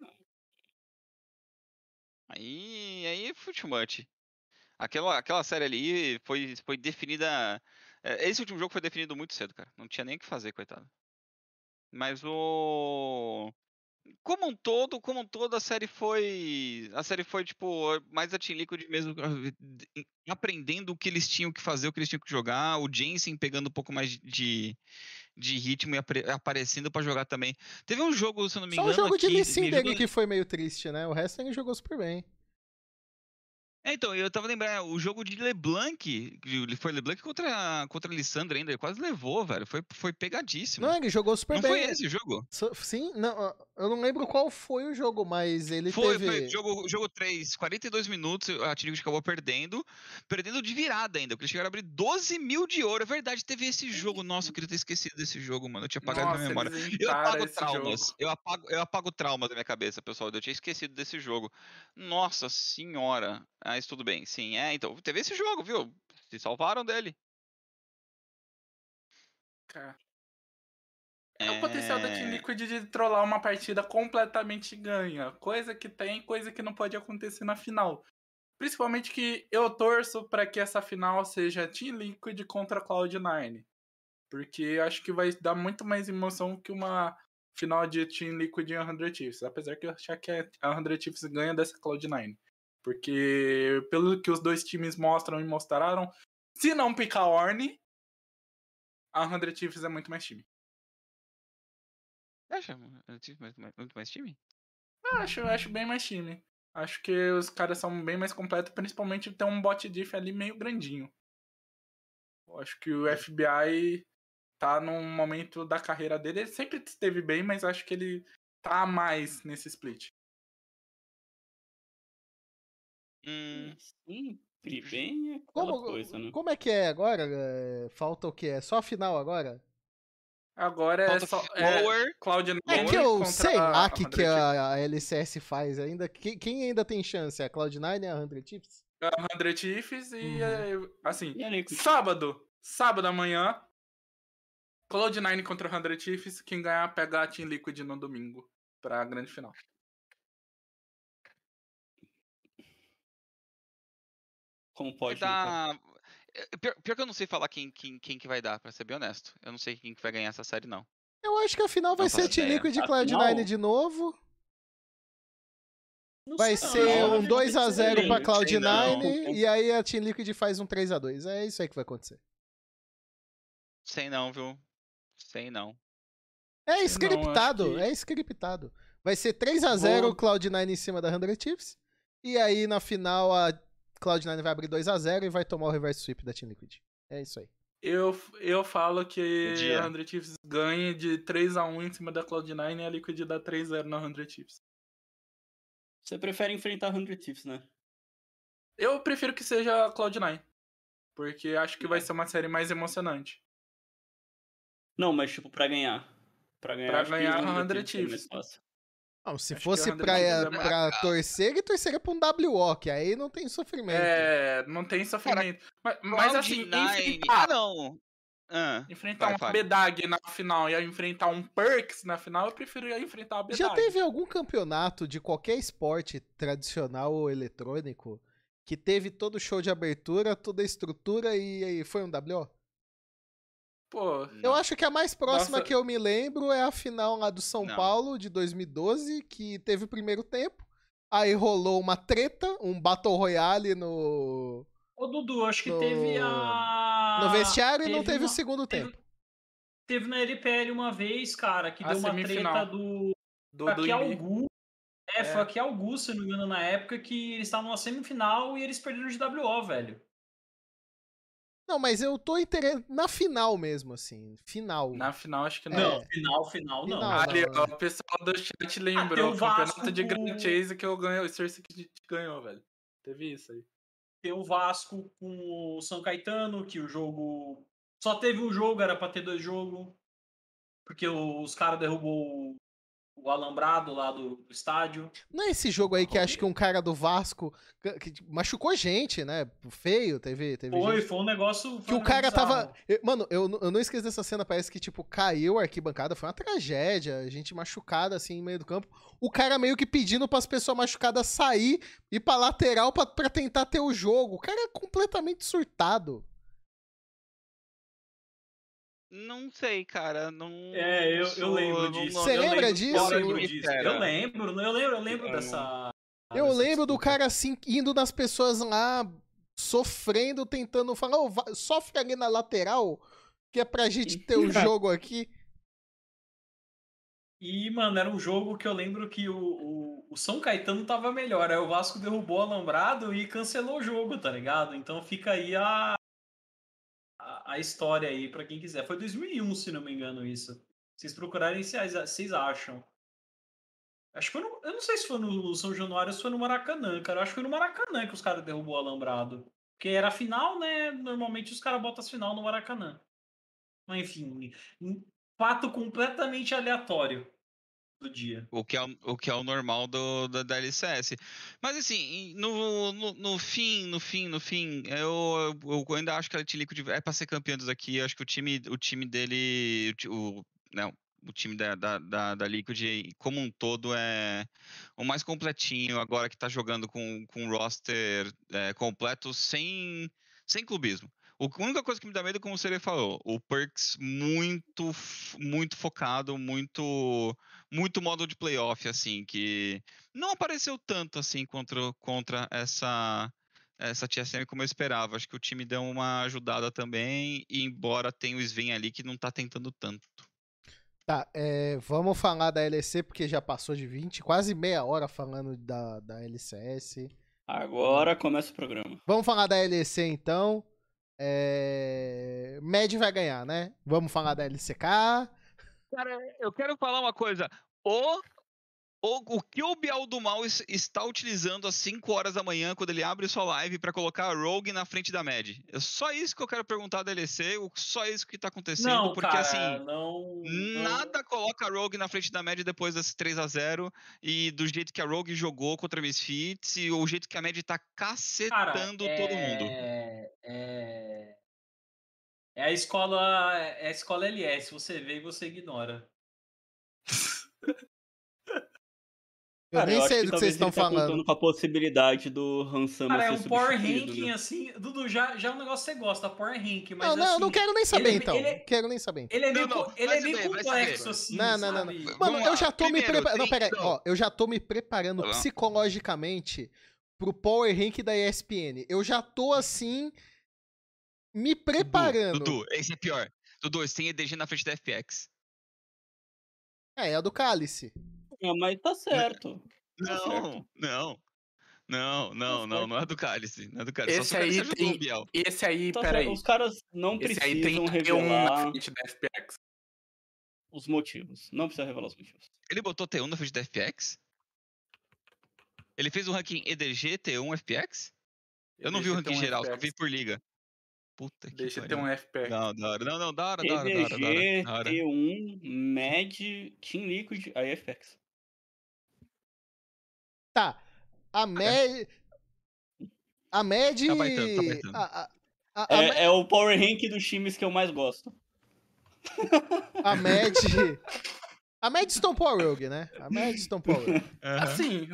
Aí foi too much. Aquela série ali foi definida. Esse último jogo foi definido muito cedo, cara. Não tinha nem o que fazer, coitado. Mas como um todo, a série foi, tipo, mais a Team Liquid mesmo aprendendo o que eles tinham que fazer, o que eles tinham que jogar, o Jensen pegando um pouco mais de ritmo e aparecendo pra jogar também. Teve um jogo, se eu não me Só engano, o jogo de que Lee Sin me dele ajuda- que foi meio triste, né? O resto ele jogou super bem. Então, eu tava lembrando, o jogo de LeBlanc, foi LeBlanc contra Lissandra ainda, ele quase levou, velho, foi pegadíssimo. Não, ele jogou super Não bem. foi esse o jogo? Sim, não, eu não lembro qual foi o jogo, mas ele Foi teve... jogo 3, 42 minutos, a Team Liquid acabou perdendo de virada ainda, porque eles chegaram a abrir 12 mil de ouro, é verdade, teve esse jogo, nossa, eu queria ter esquecido desse jogo, mano, eu tinha apagado da minha memória. eles Eu inventaram apago esse traumas, jogo. eu apago traumas da minha cabeça, pessoal, eu tinha esquecido desse jogo. Nossa senhora, mas tudo bem, sim, então, teve esse jogo, viu, se salvaram dele. Cara. É o potencial da Team Liquid de trollar uma partida completamente ganha. Coisa que tem, coisa que não pode acontecer na final. Principalmente que eu torço para que essa final seja Team Liquid contra Cloud9. Porque acho que vai dar muito mais emoção que uma final de Team Liquid e 100 Thieves. Apesar que eu achar que a 100 Thieves ganha dessa Cloud9. Porque pelo que os dois times mostram e mostraram, se não picar Ornn, a 100 Thieves é muito mais time. Acha muito mais time? Acho bem mais time. Acho que os caras são bem mais completos, principalmente ter um bot diff ali meio grandinho. Eu acho que o FBI tá num momento da carreira dele. Ele sempre esteve bem, mas acho que ele tá a mais nesse split. Sempre bem é aquela coisa, né? Como é que é agora? Falta o quê? É só a final agora? Agora Falta é só Lower. Cloud9 É que eu contra sei lá o que 100 a LCS faz ainda. Quem ainda tem chance? A Cloud9 e a 100 Thieves? A 100 Thieves e assim, E a Liquid? sábado amanhã Cloud9 contra 100 Chiefs. Quem ganhar, pega a Team Liquid no domingo pra grande final. Como Vai pode, Lucas? dar. Pior que eu não sei falar quem que vai dar, pra ser bem honesto. Eu não sei quem que vai ganhar essa série, não. Eu acho que a final vai Não ser faço Team ideia. Liquid e A Cloud9 final? de novo. Não Vai sei, ser não, um acho que tem que ser 2x0 pra elenco. Cloud9 e aí a Team Liquid faz um 3x2. É isso aí que vai acontecer. Sei não, viu? Sei não. É Sei não, scriptado, acho que- é scriptado. Vai ser 3x0 Vou- Cloud9 em cima da 100 Chiefs. E aí na final a Cloud9 vai abrir 2x0 e vai tomar o reverse sweep da Team Liquid. É isso aí. Eu falo que Podia. a 100 Chiefs ganha de 3x1 em cima da Cloud9 e a Liquid dá 3x0 na 100 Chiefs. Você prefere enfrentar 100 Chiefs, né? Eu prefiro que seja a Cloud9. Porque acho que vai ser uma série mais emocionante. Não, mas tipo, pra ganhar. Pra ganhar, Pra acho que ganhar, 100 100 Chiefs é mais Chiefs. fácil. Não, se Acho fosse que a 100 pra, Chiefs é pra torcer, ele torceria pra um WO, que aí não tem sofrimento. Não tem sofrimento. Mas assim, Cloud9. Ah, não. enfrentar Vai, uma fale. BDAG na final e enfrentar um Perks na final, eu prefiro enfrentar a BDAG. Já teve algum campeonato de qualquer esporte tradicional ou eletrônico que teve todo o show de abertura, toda a estrutura e foi um WO? Pô, Eu Não. acho que a mais próxima Nossa. que eu me lembro é a final lá do São Não. Paulo de 2012, que teve o primeiro tempo. Aí rolou uma treta, um Battle Royale no Ô, Dudu, acho que No- teve no vestiário e não teve o uma- segundo teve- tempo. Teve na LPL uma vez, cara, que A deu uma semifinal treta do do aqui IMI. Algu. Foi aqui Algu, se não me engano, na época que eles estavam na semifinal e eles perderam de WO, velho. Não, mas eu tô interessado na final mesmo, assim. Final. Na final, acho que É. não. Não, final não. Final. Ali, não. ó, o pessoal do chat tem lembrou o o campeonato Vasco de com- Grand Chase que eu ganhei, o Cersei que ganhou, velho. Teve isso aí. Tem o Vasco com o São Caetano, que o jogo. Só teve um jogo, era pra ter 2 jogos. Porque os caras derrubou o alambrado lá do estádio. Não é esse jogo aí que acho que um cara do Vasco que machucou gente, né? Feio, teve gente. Foi um negócio. Que o cara tava. Mano, eu não esqueço dessa cena, parece que, tipo, caiu a arquibancada, foi uma tragédia, gente machucada assim no meio do campo. O cara meio que pedindo pras pessoas machucadas sair e ir pra lateral pra tentar ter o jogo. O cara é completamente surtado. Não sei, cara. Não. Eu lembro disso. Você Eu lembra lembro- disso? Eu lembro disso. Era. Eu lembro dessa. Eu dessa lembro do disputa. cara assim, indo nas pessoas lá, sofrendo, tentando falar, ô, sofre ali na lateral, que é pra gente ter o jogo aqui. E, mano, era um jogo que eu lembro que o São Caetano tava melhor. Aí o Vasco derrubou o alambrado e cancelou o jogo, tá ligado? Então fica aí a história aí pra quem quiser. Foi 2001, se não me engano, isso. Vocês procurarem, vocês acham. Acho que foi no, eu não sei se foi no São Januário ou se foi no Maracanã, cara. Eu acho que foi no Maracanã que os caras derrubou o alambrado. Porque era a final, né? Normalmente os caras botam as final no Maracanã. Mas enfim, um fato completamente aleatório do dia. O que é o normal da LCS. Mas assim, no fim, eu ainda acho que a Team Liquid é pra ser campeã disso aqui. Eu acho que o time dele, o time da Liquid como um todo é o mais completinho agora que tá jogando com um roster completo sem clubismo. A única coisa que me dá medo, como você falou, o Perks muito focado, muito modo de playoff, assim, que não apareceu tanto, assim, contra essa TSM como eu esperava. Acho que o time deu uma ajudada também, e embora tenha o Sven ali que não tá tentando tanto. Tá, vamos falar da LEC, porque já passou de 20, quase meia hora falando da LCS. Agora começa o programa. Vamos falar da LEC, então. Med vai ganhar, né? Vamos falar da LCK. Cara, eu quero falar uma coisa. O que o Bial do Mal está utilizando às 5 horas da manhã, quando ele abre sua live, pra colocar a Rogue na frente da Mad? É só isso que eu quero perguntar da LEC, só isso que tá acontecendo, Não, porque cara, assim, não. nada coloca a Rogue na frente da Mad depois desse 3x0, e do jeito que a Rogue jogou contra a Misfits, e o jeito que a Mad tá Cara, cacetando todo mundo. É a escola LS, você vê e você ignora. Eu Cara, nem eu acho sei que do que vocês talvez ele estão tá falando. contando com a possibilidade do Hansama Cara, é ser um power substituído, ranking, né? assim. Dudu, já é um negócio que você gosta, power ranking, mas Não, não, não assim. quero nem saber Ele, então. ele, Quero nem saber então. ele é Não, meio, não, ele vai é meio saber, vai complexo, saber. assim, Não, não, não, não. sabe? Mano, Vamos eu lá. já tô me Primeiro, preparando. Não, tem- peraí. não. Ó, eu já tô me preparando Tá bom. psicologicamente pro Power Rank da ESPN. Eu já tô assim. Me preparando. Dudu, esse é pior. Dudu, esse tem EDG na frente da FPX. É a do Cálice. Mas tá certo. Tá certo. Não. Não é do Cálice. Não é do Cálice. Só se Esse o Cálice aí ajudou o tem. Biel. Esse aí, Tá certo. peraí. Os caras não Esse aí tem precisam T1 na revelar frente da FPX. os motivos. Não precisa revelar os motivos. Ele botou T1 na frente da FPX? Ele fez um ranking EDG, T1, FPX? Eu não vi o Deixa eu ter ranking um geral, só FPX. vi por liga. Puta que Deixa eu ter pariu. um FPX. Não, da hora. Não, da hora. EDG, Da hora. T1, MED, Team Liquid, aí FX. Tá. A Med. A Med. Tá baitando. É o Power Rank dos times que eu mais gosto. A Med. A Med estompou a Rogue, né? A Med estompou a Rogue. Aham. Assim.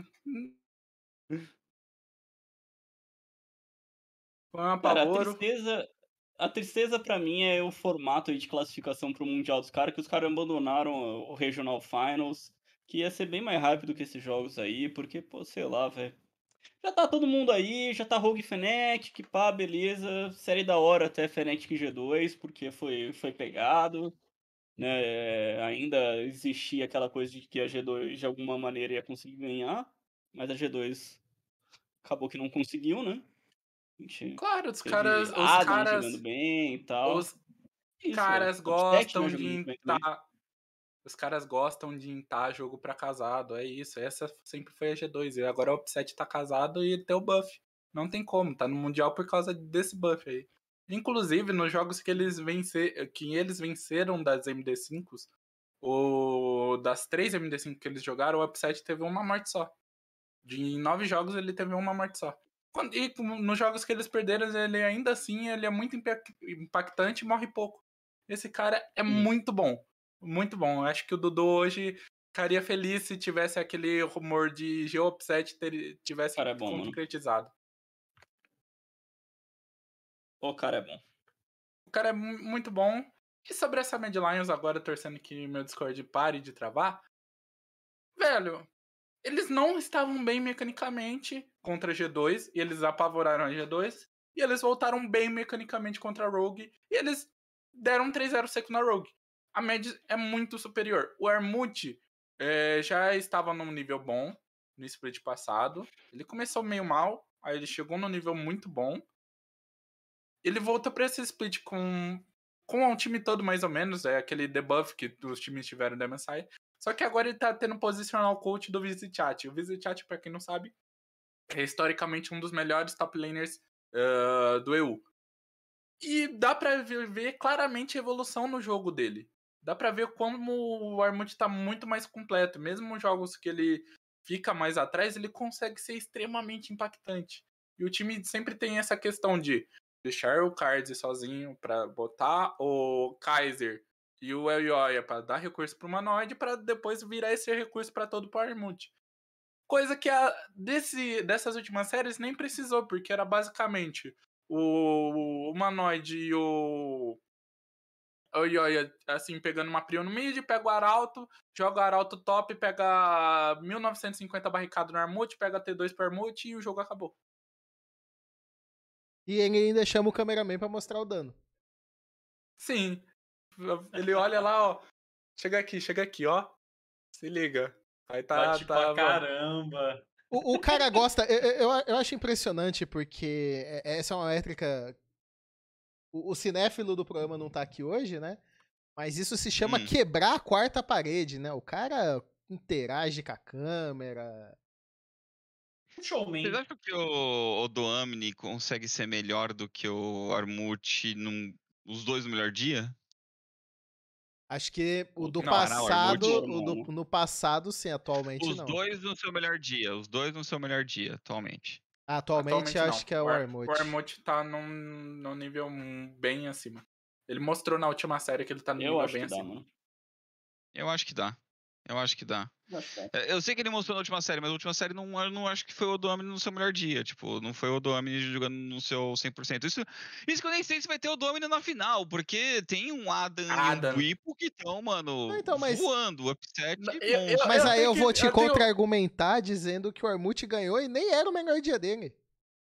Foi um Cara, apavoro. a tristeza pra mim é o formato aí de classificação pro Mundial dos caras, que os caras abandonaram o Regional Finals, que ia ser bem mais rápido que esses jogos aí, porque, pô, sei lá, velho. Já tá todo mundo aí, já tá Rogue e Fnatic, pá, beleza. Série da hora até Fnatic G2, porque foi pegado, né? Ainda existia aquela coisa de que a G2 de alguma maneira ia conseguir ganhar, mas a G2 acabou que não conseguiu, né? A gente Claro, os teve caras. Os Adam caras. jogando bem e tal. Os Isso, caras Upset, né, gostam jogando de muito bem também. entrar. Os caras gostam de entrar jogo pra casado. É isso. Essa sempre foi a G2. E agora o Upset tá casado e tem o buff. Não tem como. Tá no Mundial por causa desse buff aí. Inclusive, nos jogos que eles venceram das MD5s, das 3 MD5 que eles jogaram, o Upset teve uma morte só. Em 9 jogos ele teve uma morte só. E nos jogos que eles perderam, ele ainda assim ele é muito impactante e morre pouco. Esse cara é muito bom. Muito bom. Eu acho que o Dudu hoje ficaria feliz se tivesse aquele rumor de Geo-Upset tivesse Cara, é bom, mano. concretizado. O cara é bom. O cara é muito bom. E sobre essa Mad Lions, agora torcendo que meu Discord pare de travar. Velho, eles não estavam bem mecanicamente contra a G2, e eles apavoraram a G2, e eles voltaram bem mecanicamente contra a Rogue, e eles deram um 3-0 seco na Rogue. A média é muito superior. O Armut já estava num nível bom no split passado. Ele começou meio mal, aí ele chegou num nível muito bom. Ele voltou para esse split com o time todo mais ou menos, aquele debuff que os times tiveram da MSI. Só que agora ele tá tendo positional coach do VisiChat. O VisiChat, pra quem não sabe, é historicamente um dos melhores top laners do EU. E dá pra ver claramente a evolução no jogo dele. Dá pra ver como o Armut tá muito mais completo. Mesmo nos jogos que ele fica mais atrás, ele consegue ser extremamente impactante. E o time sempre tem essa questão de deixar o Cards sozinho pra botar o Kaiser e o Elioia para dar recurso pro Humanoid para depois virar esse recurso para todo o Powermut. Coisa que dessas últimas séries nem precisou, porque era basicamente o Humanoid e o Elioia, assim, pegando uma prio no mid, pega o Arauto, joga o Arauto top, pega 1950 barricado no Armut, pega T2 pro Armut e o jogo acabou. E ele ainda chama o cameraman pra mostrar o dano. Sim. Ele olha lá, ó. Chega aqui, ó. Se liga. Aí tá. Bate pra caramba. O cara gosta. Eu acho impressionante porque essa é uma métrica. O cinéfilo do programa não tá aqui hoje, né? Mas isso se chama quebrar a quarta parede, né? O cara interage com a câmera. Showman. Vocês acham que o Doamne consegue ser melhor do que o Armut os dois no melhor dia? Acho que o do Não, passado. Armut, No passado, sim, atualmente Os não. dois no seu melhor dia. Os dois no seu melhor dia, atualmente. Atualmente acho não. que é o Armut. O Armut tá num nível bem acima. Ele mostrou na última série que ele tá no Eu nível acho bem que dá, acima. mano. Eu acho que dá. Eu acho que dá. Eu acho que dá. Eu sei que ele mostrou na última série, mas a última série eu não acho que foi o Odoamne no seu melhor dia. Tipo, não foi o Odoamne jogando no seu 100%. Isso que eu nem sei se vai ter o Odoamne na final, porque tem um Adam e um Adam. Bwipo que estão, mano, Então, mas- voando. Upset Eu- monstro. Mas aí tenho eu que- vou te eu tenho- contra-argumentar dizendo que o Armut ganhou e nem era o melhor dia dele.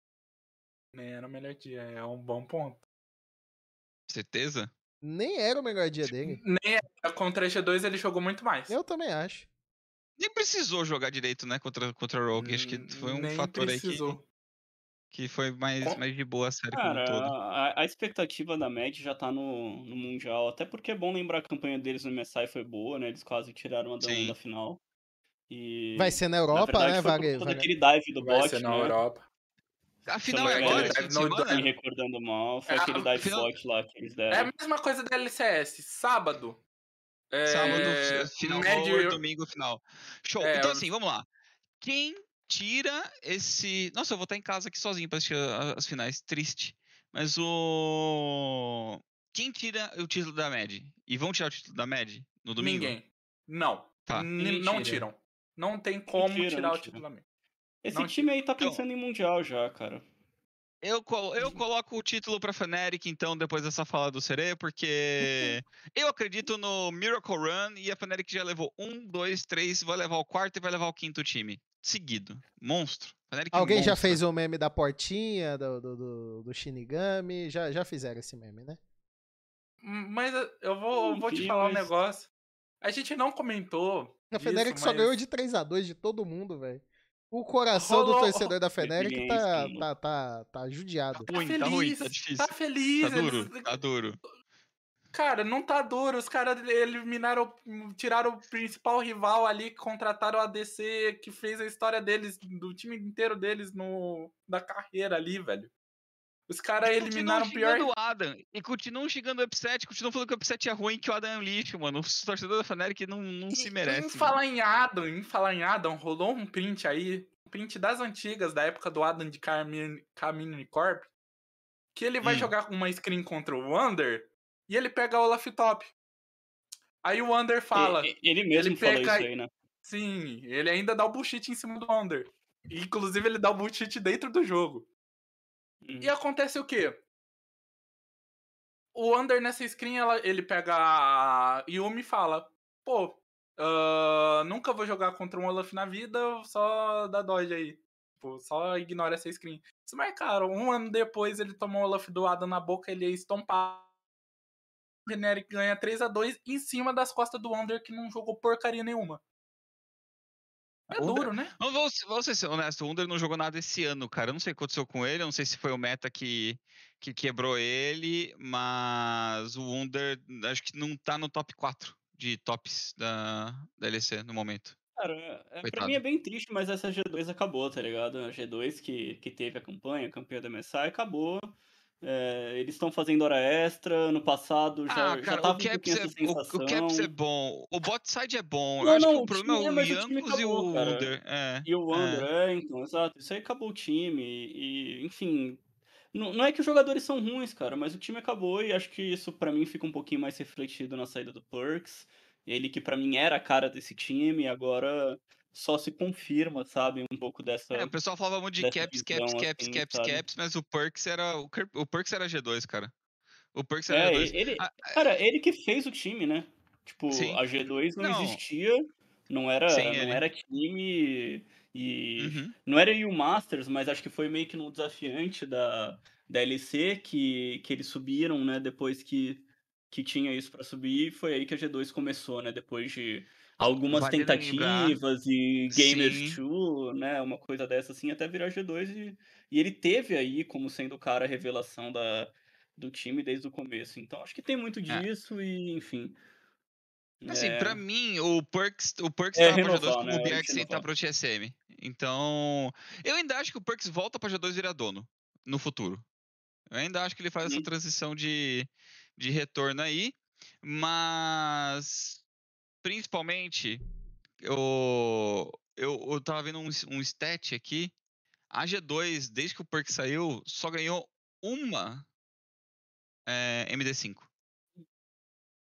Nem era o melhor dia, é um bom ponto. Certeza? Nem era o melhor dia dele. Nem era, contra a G2 ele jogou muito mais. Eu também acho. Nem precisou jogar direito, né, contra o Rogue. Acho que foi um Nem fator precisou. que foi mais de boa a série como um Cara, todo. a expectativa da Mad já tá no Mundial. Até porque é bom lembrar que a campanha deles no MSI foi boa, né? Eles quase tiraram a Dawn Sim. da final. E, Vai ser na na Europa, verdade, né? foi por Vale, conta vale. daquele dive do Vai bot, ser na né? Europa. A Se eu final não é me agora, engano, esse fim de no- semana? me recordando mal, foi É, aquele dive final- bot lá que eles É deram. a mesma coisa da LCS. Sábado. Sábado, final médio- lower, domingo, final. Show. É, Então, assim, vamos lá. Quem tira esse. Nossa, eu vou estar em casa aqui sozinho pra assistir as finais. Triste. Mas o. Quem tira o título da MED? E vão tirar o título da MED no domingo? Ninguém. Não. Tá. Não Ninguém tira. tiram. Não tem como tira, tirar não o tira. título da Mid. Esse Não time aí tá Então- pensando em Mundial já, cara. Eu coloco o título pra Fnatic, então, depois dessa fala do Serê, porque eu acredito no Miracle Run e a Fnatic já levou 1, 2, 3, vai levar o quarto e vai levar o quinto time. Seguido. Monstro. Fnatic Alguém já monstro. fez o meme da portinha, do Shinigami? Já fizeram esse meme, né? Mas eu vou te Enfim, falar um mas- negócio. A gente não comentou. A disso, Fnatic só mas ganhou de 3-2 de todo mundo, velho. O coração do Rolou- torcedor da Fnatic Experiência, mano. tá judiado. Tá Ruim, feliz. tá difícil. Tá feliz. Tá duro, eles- tá duro. Cara, não tá duro. Os caras eliminaram, tiraram o principal rival ali, contrataram o ADC que fez a história deles, do time inteiro deles da carreira ali, velho. Os caras eliminaram o pior. Continuam xingando o Adam e continuam xingando o Upset, continuam falando que o Upset é ruim, que o Adam é um lixo, mano. Os torcedores da Fnatic não se merecem. Em falar em Adam, rolou um print aí, um print das antigas, da época do Adam de Camino Corp, que ele vai jogar com uma screen contra o Wander e ele pega o Olaf Top. Aí o Wander fala, Ele mesmo ele falou pega- isso aí, né? sim, ele ainda dá o bullshit em cima do Wander. E, inclusive ele dá o bullshit dentro do jogo. E acontece o quê? O Wander nessa screen, ele pega a Yumi e fala, pô, nunca vou jogar contra um Olaf na vida, só dá dodge aí. Tipo, só ignora essa screen. Mas, cara, um ano depois ele tomou o Olaf do Adam na boca, ele ia estompar. O Generic ganha 3-2 em cima das costas do Wander, que não jogou porcaria nenhuma. É duro, né? Vou ser honesto, o Wunder não jogou nada esse ano, cara. Eu não sei o que aconteceu com ele, eu não sei se foi o meta que quebrou ele, mas o Wunder acho que não tá no top 4 de tops da LEC no momento. Cara, pra Coitado. mim é bem triste, mas essa G2 acabou, tá ligado? A G2 que teve a campeã da MSI, acabou. Eles estão fazendo hora extra, ano passado já Cara, tava o um pouquinho essa sensação. o Caps é bom, o bot side é bom. Eu Não, acho que não, o problema é o mas o time Yankos e o acabou, cara. Wunder. E o Wander, então, exato. Isso aí acabou o time. E, enfim. Não é que os jogadores são ruins, cara, mas o time acabou e acho que isso pra mim fica um pouquinho mais refletido na saída do Perkz. Ele que pra mim era a cara desse time, agora só se confirma, sabe, um pouco dessa. O pessoal falava muito de dessa caps, visão, assim, sabe? caps, mas o Perkz era G2, cara. O Perkz era G2. Cara, ele que fez o time, né? Tipo, Sim. a G2 não Não. existia, não era time e não era o Masters, mas acho que foi meio que no desafiante da LEC que eles subiram, né? Depois que tinha isso pra subir, foi aí que a G2 começou, né? Depois de algumas Vale tentativas e Gamers Sim. 2, né? Uma coisa dessa assim, até virar G2 e ele teve aí como sendo o cara a revelação do time desde o começo. Então acho que tem muito disso e, enfim. Assim, pra mim, o Perkz tá pra renovar, G2 como né? o Bjergsen tá pro TSM. Então, eu ainda acho que o Perkz volta pra G2 virar dono no futuro. Eu ainda acho que ele faz essa transição de retorno aí, mas principalmente eu tava vendo um stat aqui. A G2, desde que o Perkz saiu, só ganhou uma MD5.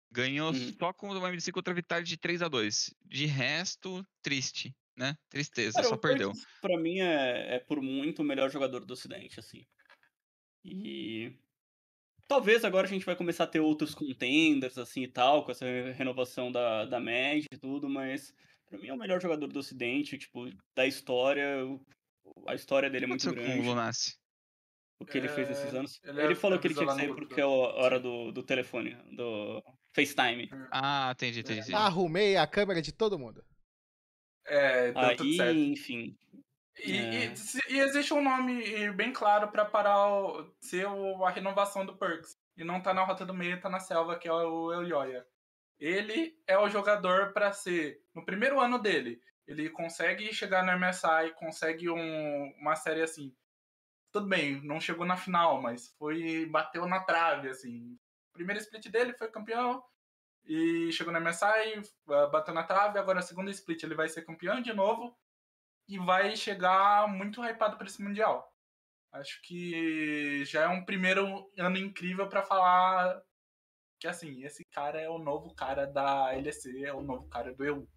Ganhou Uhum. só com o MC contra a Vitality de 3-2. De resto, triste, né? Tristeza, Cara, só o perdeu. Perkins, pra mim, é por muito o melhor jogador do Ocidente, assim. E talvez agora a gente vai começar a ter outros contenders, assim, e tal, com essa renovação da Mad e tudo, mas pra mim é o melhor jogador do Ocidente, tipo, da história. A história O dele que é muito aconteceu com o grande, Lunassi? o que ele fez nesses anos. Ele Ele falou que ele avisou tinha que lá no sair grupo porque é a hora do telefone, do FaceTime. Ah, entendi. Arrumei a câmera de todo mundo. Deu tudo certo. Aí, enfim. E existe um nome bem claro pra ser a renovação do Perks. E não tá na rota do meio, tá na selva, que é o Elioia. Ele é o jogador pra ser, no primeiro ano dele, ele consegue chegar no MSI, consegue uma série assim. Tudo bem, não chegou na final, mas bateu na trave, assim. O primeiro split dele foi campeão e chegou no MSI, bateu na trave, agora a segunda split ele vai ser campeão de novo e vai chegar muito hypado para esse Mundial. Acho que já é um primeiro ano incrível para falar que, assim, esse cara é o novo cara da LEC, é o novo cara do EU.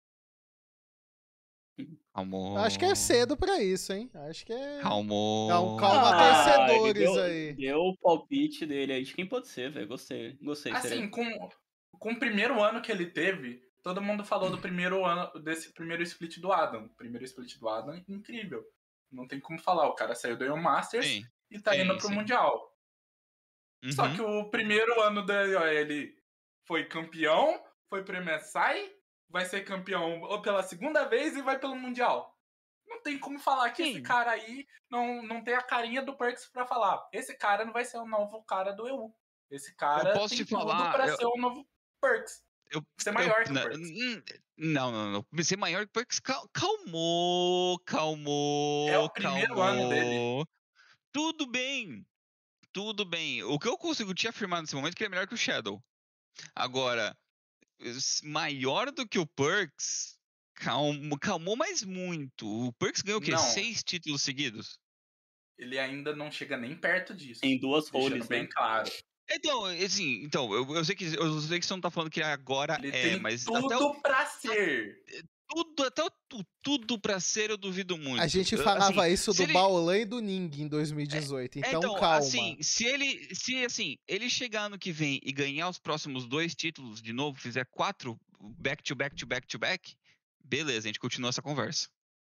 Calmou. Acho que é cedo pra isso, hein? Acho que é. Calmou. Calma, ele torcedores aí. deu o palpite dele aí de quem pode ser, velho. Gostei. Assim, Serei. com o primeiro ano que ele teve, todo mundo falou do primeiro ano, desse primeiro split do Adam. O primeiro split do Adam, incrível. Não tem como falar, o cara saiu do EU Masters Sim, e tá indo pro Mundial. Só Uhum. que o primeiro ano dele, ele foi campeão, foi pro MSI, vai ser campeão pela segunda vez e vai pelo Mundial. Não tem como falar que esse cara aí não tem a carinha do Perks pra falar. Esse cara não vai ser o novo cara do EU. Esse cara posso tem te tudo falar, pra ser o novo Perks. Ser maior que o Perks. Não. Ser maior que o Perks. Calmou. É o primeiro ano dele. Tudo bem. O que eu consigo te afirmar nesse momento é que ele é melhor que o Shadow. Agora, maior do que o Perks, calmou mais muito. O Perks ganhou o quê? Não. 6 títulos seguidos? Ele ainda não chega nem perto disso. Em 2 Deixando roles, bem né? claro. Então, assim, eu sei que você não tá falando que agora Ele tem mas tudo pra ser. tudo pra ser, eu duvido muito. A gente Assim, falava isso se do ele- Baolan e do Ning em 2018, então calma. assim, se ele chegar ano que vem e ganhar os próximos 2 títulos de novo, fizer 4 back to back, beleza, a gente continua essa conversa.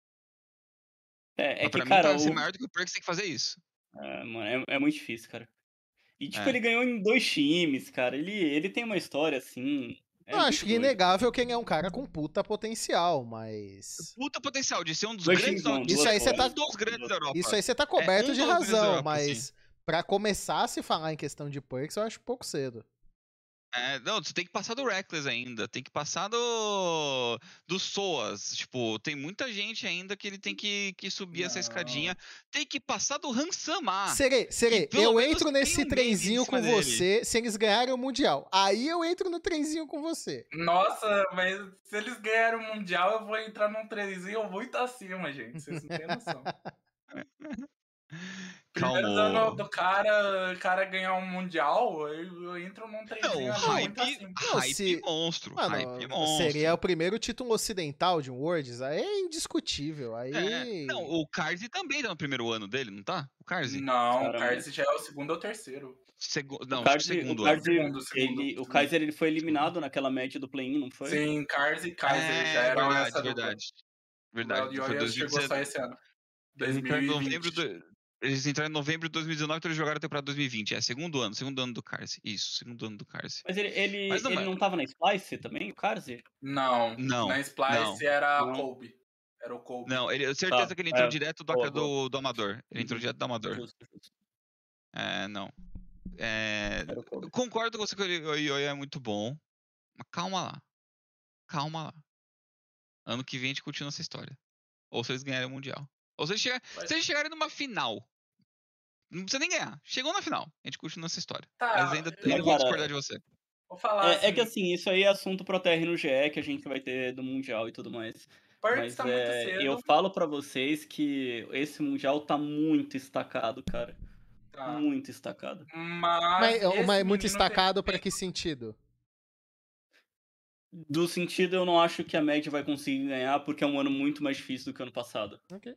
É Mas que, pra mim, cara, pra ser maior do que o Perks, tem que fazer isso. mano, é muito difícil, cara. E, tipo, É. ele ganhou em 2 times, cara. Ele tem uma história, assim... Eu acho que inegável que ele é um cara com puta potencial, mas. Puta potencial de ser um dos 2 grandes times não, da Isso 2 aí você tá- um dos grandes da Europa. Isso aí você tá coberto um de dos grandes da razão, Europa, mas pra começar a se falar em questão de Perks, eu acho pouco cedo. Não, você tem que passar do Reckless ainda, tem que passar do SOAS. Tipo, tem muita gente ainda que ele tem que subir essa escadinha. Tem que passar do Hansama. Serê, que pelo eu menos entro tem nesse um meme em trenzinho cima com dele. você se eles ganharem o Mundial. Aí eu entro no trenzinho com você. Nossa, mas se eles ganharem o Mundial, eu vou entrar num trenzinho muito acima, gente. Vocês não têm noção. Primeiro ano Calmou. do cara ganhar um Mundial, eu entro num trenzinho ali muito acima. Hype monstro. Mano, Hype monstro. seria o primeiro título ocidental de um Worlds, aí é indiscutível. Aí. Não, o Karzi também tá no primeiro ano dele, não tá? O Karzi? Não, o Cara, Kaiser já é o segundo ou terceiro. Não, o acho que segundo ano. Segundo. O Kaiser ele foi eliminado naquela match do play-in, não foi? Sim, Kaiser já eram essa dupla. Verdade. O Foi Elioia chegou só 2019. esse ano. Eles entraram em 2020. Eles entraram em novembro de 2019, então eles jogaram a temporada 2020. Segundo ano do Karzi. Isso, segundo ano do Karzi. Mas ele Mas não, não tava na Splice também, o Karzi? Não, na Splice era a Kobe. Era o Kobe. Não, certeza que ele entrou direto boa. do Amador. Ele entrou direto do Amador. Justo. Não. Era o Kobe. Eu concordo com você que o Ioia é muito bom. Mas calma lá. Ano que vem a gente continua essa história. Ou se eles ganharem o Mundial. Ou se eles chegarem numa final. Não precisa nem ganhar. Chegou na final. A gente continua essa história. Tá, Mas ainda vou discordar de você. Vou falar É que assim, isso aí é assunto pro TR no GE que a gente vai ter do Mundial e tudo mais. Perks tá muito cedo. Eu falo pra vocês que esse Mundial tá muito estacado, cara. Tá. Muito estacado. Mas Mas muito estacado pra que sentido? Do sentido, eu não acho que a Mad vai conseguir ganhar, porque é um ano muito mais difícil do que o ano passado. Ok.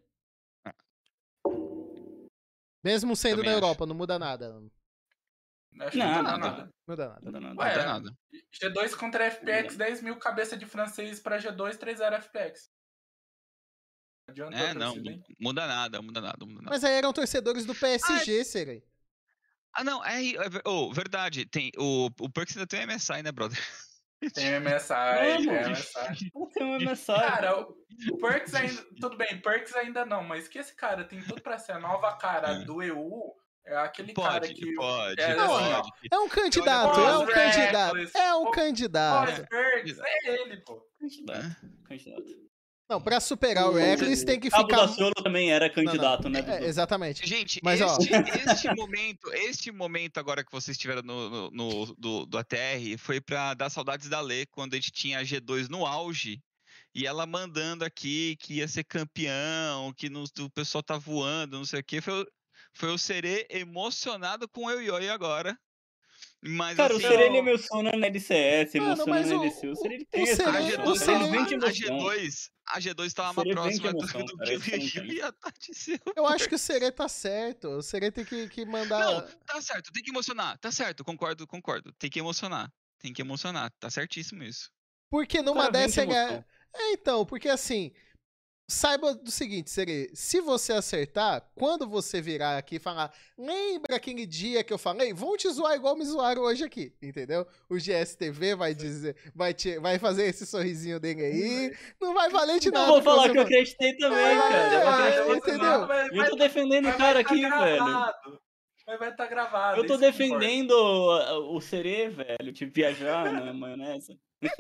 Mesmo sendo Também na acho. Europa, não muda nada. Acho que Não, não nada. muda nada. Muda nada. Não dá nada. Não Ué, dá nada. G2 contra FPX, 10 mil cabeça de francês pra G2, 3-0 FPX. Adiantou a Não, torcida, hein? muda nada. Mas aí eram torcedores do PSG, Serei. Ah, não, verdade. Tem, o Perks ainda tem o MSI, né, brother? Tem o MSI, Mano, tem o MSI. Não tem um MSI. Cara, o Perks ainda. Tudo bem, Perks ainda não, mas que esse cara tem tudo pra ser a nova cara do EU. É aquele cara que. Pode. é, Não, assim, ó, É um candidato, Olha, é um Pós candidato. Reckless, É um pós candidato. Perks, é ele, pô. Candidato. Não, pra superar o Reckless tem que Cabo ficar. da Ciolo também era candidato, Não, né, não. Dudu? Exatamente. Gente, Mas, ó. este momento agora que vocês estiveram do ATR foi pra dar saudades da Lê, quando a gente tinha a G2 no auge, e ela mandando aqui que ia ser campeão, que o pessoal tá voando, não sei o quê. Foi o Serê emocionado com o Yoi agora. Mas, Cara, assim, o Serê ele emociona na LCS, Mano, emociona mas na o- LC. O Serê ele o tem essa Serê- emoção, o cara, Serê- ele vende a emoção. G2 tava O Serê mais vende próxima emoção, do cara, que o isso não Rio tem. e a Tati Silva. Eu acho que o Serê tá certo. O Serê tem que mandar. Não, tá certo, tem que emocionar. Tá certo, concordo. Tem que emocionar. Tá certíssimo isso. Porque O numa cara vende dessa é ganhar. emoção. Então, porque assim. Saiba do seguinte, Serê. Se você acertar, quando você virar aqui e falar, lembra aquele dia que eu falei? Vão te zoar igual me zoaram hoje aqui, entendeu? O GSTV vai dizer, vai fazer esse sorrisinho dele aí. Não vai valer de Eu nada. vou o que falar você que eu falou. acreditei também, É, cara. Eu acreditei entendeu? também. Eu tô defendendo o cara aqui, velho. Mas vai estar gravado. Eu tô isso que importa. defendendo o Serê, velho. Tipo, viajar na maionese.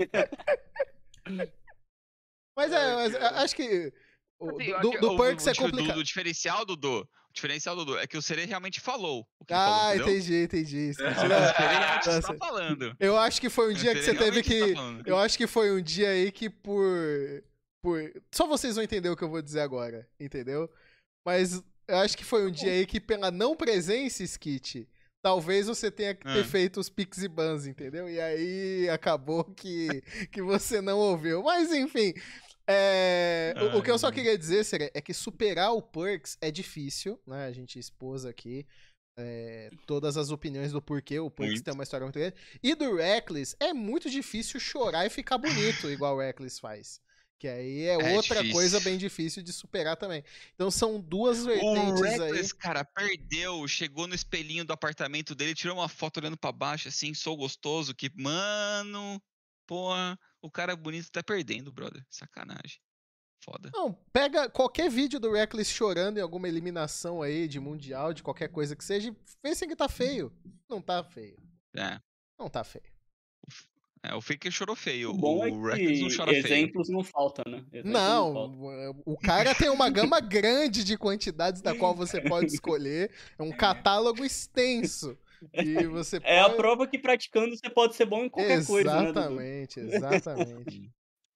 Mas mas acho que Assim, eu do, acho que do Perks é complicado. O diferencial, Dudu, é que o Serê realmente falou o que Ah, ele falou, entendeu? entendi. O Serê realmente Tá tá certo. falando. Eu acho que foi um dia que você teve que. Falando. Eu acho que foi um dia aí que por. Só vocês vão entender o que eu vou dizer agora, entendeu? Mas eu acho que foi um dia aí que, pela não presença, Skit, talvez você tenha que ter feito os Pix e Bans, entendeu? E aí acabou que você não ouviu. Mas enfim. O que eu só queria dizer, Sere, é que superar o Perks é difícil, né? A gente expôs aqui todas as opiniões do porquê o Perks Muito. tem uma história muito grande. E do Reckless é muito difícil chorar e ficar bonito, igual o Reckless faz. Que aí é outra difícil. coisa bem difícil de superar também. Então são duas O vertentes aí. Reckless, cara, perdeu, chegou no espelhinho do apartamento dele, tirou uma foto olhando pra baixo, assim, sou gostoso, que, mano, porra, o cara bonito tá perdendo, brother, sacanagem, foda. Não, pega qualquer vídeo do Reckless chorando em alguma eliminação aí de mundial, de qualquer coisa que seja, vê se ele tá feio. Não tá feio. Não tá feio. O Faker chorou feio, O bom o é Reckless não que chora feio. exemplos não faltam, né? Exemplos Não, faltam. o cara tem uma gama grande de quantidades da qual você pode escolher. É um catálogo extenso. E você pode... É a prova que praticando você pode ser bom em qualquer coisa, né, Dudu? Exatamente.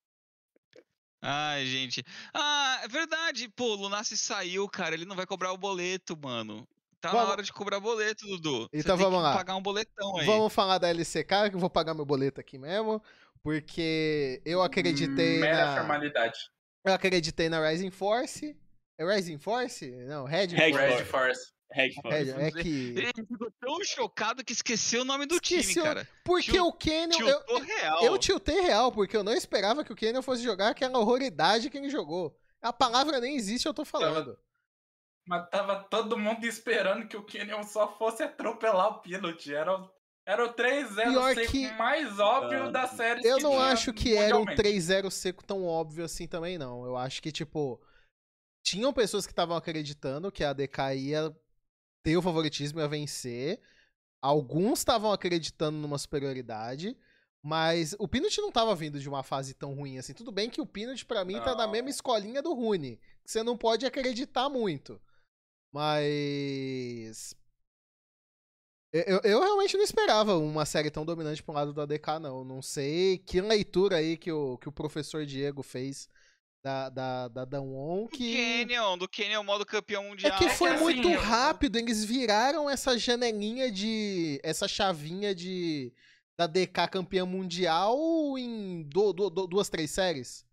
Ai, gente. É verdade, pô, o Lunassi saiu, cara, ele não vai cobrar o boleto, mano. Tá na hora de cobrar boleto, Dudu. Então Você vamos tem lá. que pagar um boletão aí. Vamos falar da LCK, que eu vou pagar meu boleto aqui mesmo. Porque eu acreditei Mera formalidade. Eu acreditei na Rising Force. É Rising Force? Não, Red Force. Red Force. É que... Ele ficou tão chocado que esqueceu o nome do time, cara. Porque o Canyon... Tiltou real. Eu tiltei real, porque eu não esperava que o Canyon fosse jogar aquela horroridade que ele jogou. A palavra nem existe, eu tô falando. Mas tava todo mundo esperando que o Canyon só fosse atropelar o Pilot. Era o 3-0 seco mais óbvio da série. Eu não acho que era um 3-0 seco tão óbvio assim também, não. Eu acho que, tipo, tinham pessoas que estavam acreditando que a ADK ia ter o favoritismo e ia vencer. Alguns estavam acreditando numa superioridade. Mas o Peanut não tava vindo de uma fase tão ruim assim. Tudo bem que o Peanut, pra mim, tá na mesma escolinha do Rune. Que você não pode acreditar muito. Mas... Eu realmente não esperava uma série tão dominante pro lado do ADK, não. Não sei que leitura aí que o professor Diego fez da Damwon que... Do Canyon, modo campeão mundial. É que foi assim, muito rápido, eles viraram essa janelinha essa chavinha de da DK campeã mundial em 2, 3 séries?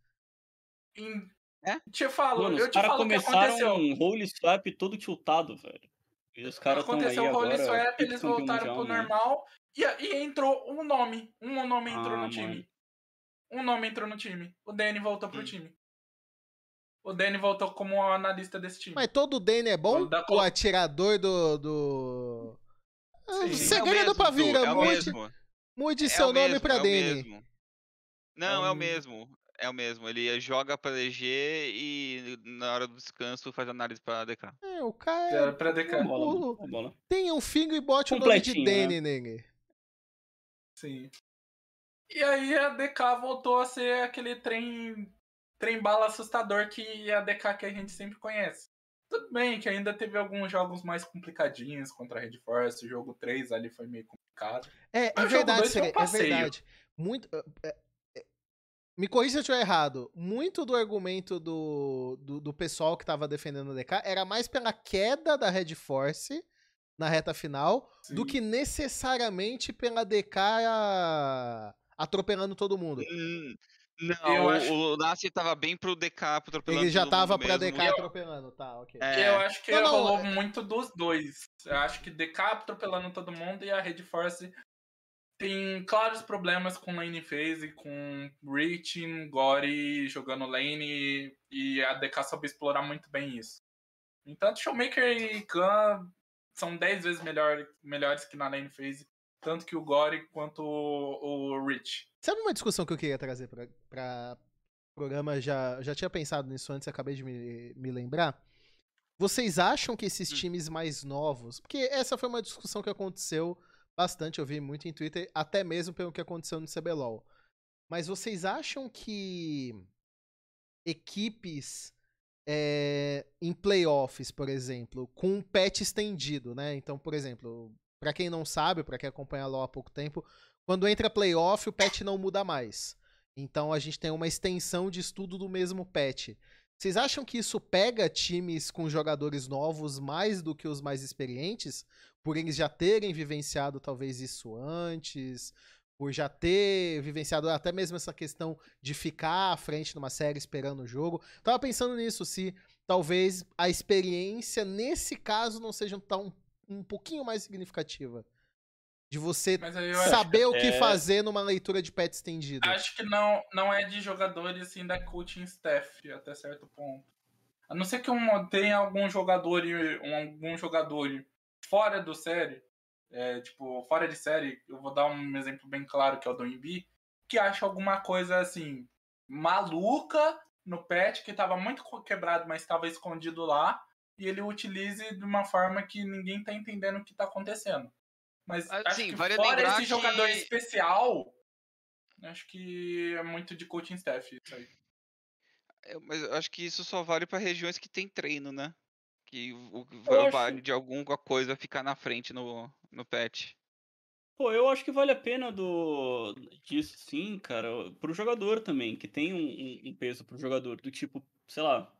Te falo, Mano, os eu te caras falo o que começaram aconteceu. um Holy Swap todo tiltado, velho. E os caras estão aí Aconteceu o Holy agora, Swap, eles campeão voltaram mundial, pro mano. normal e entrou um nome. Um nome entrou Ah, no time. mano. Um nome entrou no time. O Danny voltou pro Hum. time. O Danny voltou como analista desse time. Mas todo Dane é bom? Da- O atirador do... Sim. O Sim, segredo pra Du, vida, é o mesmo. mude É seu o nome mesmo, pra é o Dane. mesmo. Não, é o mesmo. É o mesmo. Ele joga pra DG e na hora do descanso faz análise pra DK. É, o cara Pra DK. Boa bola, mano. Boa bola. tem um fingo e bote o nome de Completinho, Dane né? nele. Sim. E aí a DK voltou a ser aquele trem bala assustador que a DK que a gente sempre conhece. Tudo bem que ainda teve alguns jogos mais complicadinhos contra a Red Force. O jogo 3 ali foi meio complicado. É Mas o jogo verdade, 2 foi um Serê, é passeio. verdade. Muito. Me corrija se eu estiver errado. Muito do argumento do pessoal que tava defendendo o DK era mais pela queda da Red Force na reta final do Sim. que necessariamente pela DK atropelando todo mundo. Não, Eu acho- o Nassi tava bem pro DK atropelando Ele já todo tava mundo pra mesmo. DK atropelando, tá, ok. É, Eu acho que Não, não, rolou muito dos dois. Eu acho que DK atropelando todo mundo e a Red Force tem claros problemas com lane phase, com Reaching, Gore jogando lane e a DK soube explorar muito bem isso. No entanto, Showmaker e Khan são 10 vezes melhores que na lane phase, tanto que o Gore quanto o Rich. Sabe uma discussão que eu queria trazer pra programa? Já tinha pensado nisso antes, acabei de me lembrar. Vocês acham que esses times mais novos. Porque essa foi uma discussão que aconteceu bastante, eu vi muito em Twitter, até mesmo pelo que aconteceu no CBLOL. Mas vocês acham que equipes em playoffs, por exemplo, com um patch estendido, né? Então, por exemplo, pra quem não sabe, pra quem acompanha LoL há pouco tempo, quando entra playoff, o patch não muda mais. Então a gente tem uma extensão de estudo do mesmo patch. Vocês acham que isso pega times com jogadores novos mais do que os mais experientes? Por eles já terem vivenciado talvez isso antes? Por já ter vivenciado até mesmo essa questão de ficar à frente numa série esperando o jogo? Tava pensando nisso, se talvez a experiência nesse caso não seja um pouquinho mais significativa. De você Mas aí eu saber o que é- fazer numa leitura de patch estendido. Acho que não é de jogadores assim da coaching staff até certo ponto. A não ser que tenha algum jogador fora do série, tipo, fora de série, eu vou dar um exemplo bem claro que é o do Embi, que acha alguma coisa assim maluca no patch que estava muito quebrado, mas estava escondido lá, e ele utilize de uma forma que ninguém tá entendendo o que tá acontecendo. Mas acho assim, que vale fora lembrar esse jogador que... especial, acho que é muito de coaching staff isso aí. Mas eu acho que isso só vale pra regiões que tem treino, né? Que Eu vale acho- de alguma coisa ficar na frente no patch. Pô, eu acho que vale a pena disso, sim, cara, pro jogador também, que tem um peso pro jogador, do tipo, sei lá,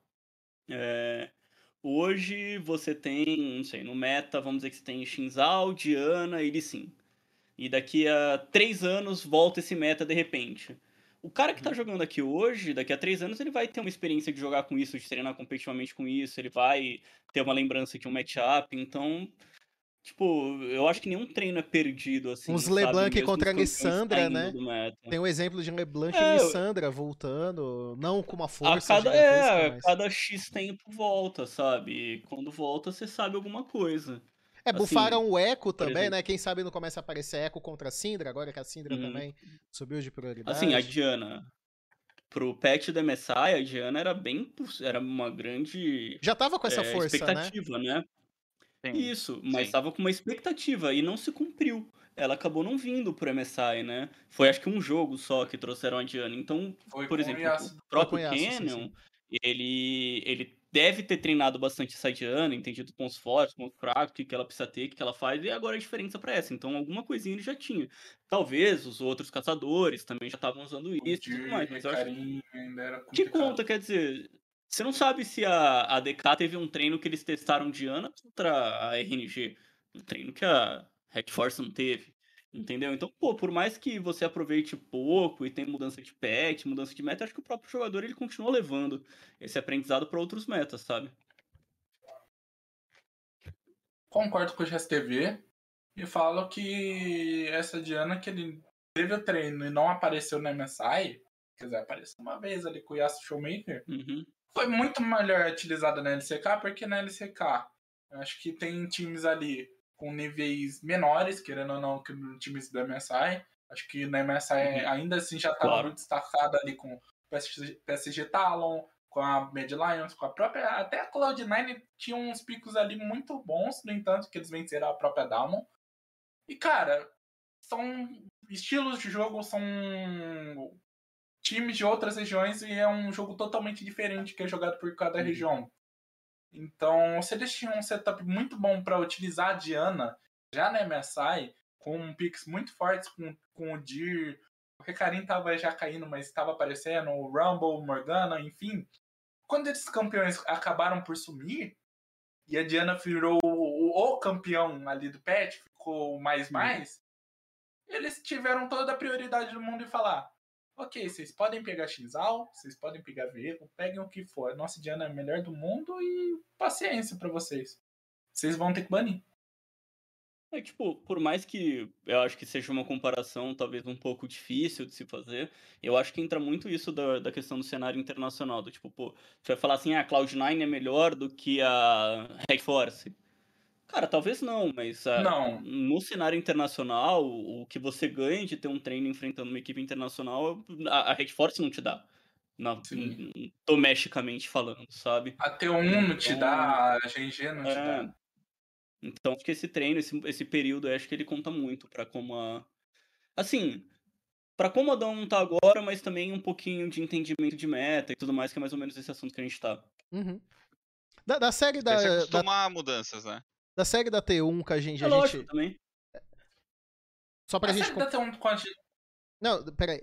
hoje você tem, não sei, no meta, vamos dizer que você tem Shinzal, Diana e Lee Sin. E daqui a 3 anos volta esse meta de repente. O cara que tá jogando aqui hoje, daqui a 3 anos, ele vai ter uma experiência de jogar com isso, de treinar competitivamente com isso, ele vai ter uma lembrança de um matchup, então... Tipo, eu acho que nenhum treino é perdido, assim, Uns sabe? LeBlanc Mesmo contra os campeões Lissandra, saindo né? do meta. Tem um exemplo de LeBlanc e É, Lissandra voltando, não com uma a força gigantesca, mas... cada X tempo volta, sabe? E quando volta, você sabe alguma coisa. bufaram o Echo por também, exemplo. né? Quem sabe não começa a aparecer Echo contra a Syndra, agora que a Syndra também subiu de prioridade. Assim, a Diana, pro patch do MSI, a Diana era uma grande Já tava com essa força, né? expectativa, né? Sim, Isso, mas sim. tava com uma expectativa e não se cumpriu. Ela acabou não vindo pro MSI, né? Foi acho que um jogo só que trouxeram a Diana. Então, Foi por com exemplo, o Yasuo. o próprio Foi com o Yasuo, sim, Canyon, sim. ele deve ter treinado bastante essa Diana, entendido pontos fortes, pontos fracos, o que ela precisa ter, o que ela faz, e agora a diferença pra essa. Então, alguma coisinha ele já tinha. Talvez os outros caçadores também já estavam usando O isso e tudo mais, mas eu acho Carinho ainda era que complicado. conta, quer dizer, você não sabe se a DK teve um treino que eles testaram Diana contra a RNG. Um treino que a Red Force não teve. Entendeu? Então, pô, por mais que você aproveite pouco e tenha mudança de patch, mudança de meta, acho que o próprio jogador ele continua levando esse aprendizado para outros metas, sabe? Concordo com o GSTV e falo que essa Diana que ele teve o treino e não apareceu na MSI, quer dizer, apareceu uma vez ali com o Yasuo Showmaker, Uhum. foi muito melhor utilizada na LCK, porque na LCK eu acho que tem times ali com níveis menores, querendo ou não, que nos times do MSI. Acho que na MSI ainda assim já estava Claro. muito destacada ali com o PSG Talon, com a Mad Lions, com a própria. Até a Cloud9 tinha uns picos ali muito bons, no entanto, que eles venceram a própria Damon. E, cara, são estilos de jogo, são times de outras regiões e é um jogo totalmente diferente que é jogado por cada região. Então, se eles tinham um setup muito bom para utilizar a Diana já na MSI, com picks muito fortes com o Dir, o Recarim tava já caindo, mas estava aparecendo, o Rumble, Morgana, enfim. Quando esses campeões acabaram por sumir, e a Diana virou o campeão ali do patch, ficou mais, eles tiveram toda a prioridade do mundo e falar: ok, vocês podem pegar Xal, vocês podem pegar Viego, peguem o que for. A nossa Diana é a melhor do mundo e paciência pra vocês. Vocês vão ter que banir. É tipo, por mais que eu acho que seja uma comparação talvez um pouco difícil de se fazer, eu acho que entra muito isso da questão do cenário internacional. Do tipo, pô, você vai falar assim, a Cloud9 é melhor do que a Red Force. Cara, talvez não, mas Não. no cenário internacional, o que você ganha de ter um treino enfrentando uma equipe internacional, a Red Force não te dá. Domesticamente falando, sabe? A T1 não te dá, a GG não te É, dá. então, acho que esse treino, esse período, eu acho que ele conta muito pra como a. Assim, pra como a Dawn tá agora, mas também um pouquinho de entendimento de meta e tudo mais, que é mais ou menos esse assunto que a gente tá. Uhum. Da série Até se da acostumar a mudanças, né? série da T1 que a gente. É lógico também. Só pra A gente. série da T1 com a Não, peraí.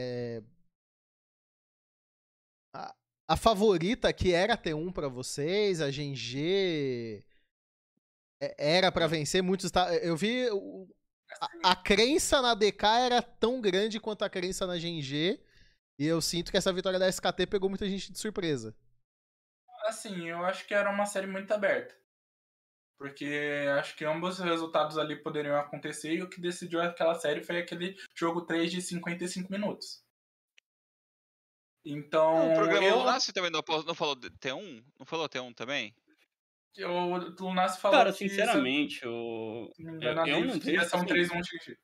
A favorita que era a T1 pra vocês, a Gen.G era pra vencer, muitos. Eu vi. A crença na DK era tão grande quanto a crença na Gen.G. E eu sinto que essa vitória da SKT pegou muita gente de surpresa. Assim, eu acho que era uma série muito aberta. Porque acho que ambos os resultados ali poderiam acontecer e o que decidiu aquela série foi aquele jogo 3 de 55 minutos. Então, O programa Lunassi também não falou T1? Não falou T1 também? o Lunassi falou Cara, que, sinceramente, se não me engano, eu não ia vejo. ser um Assim, 3-1 GG.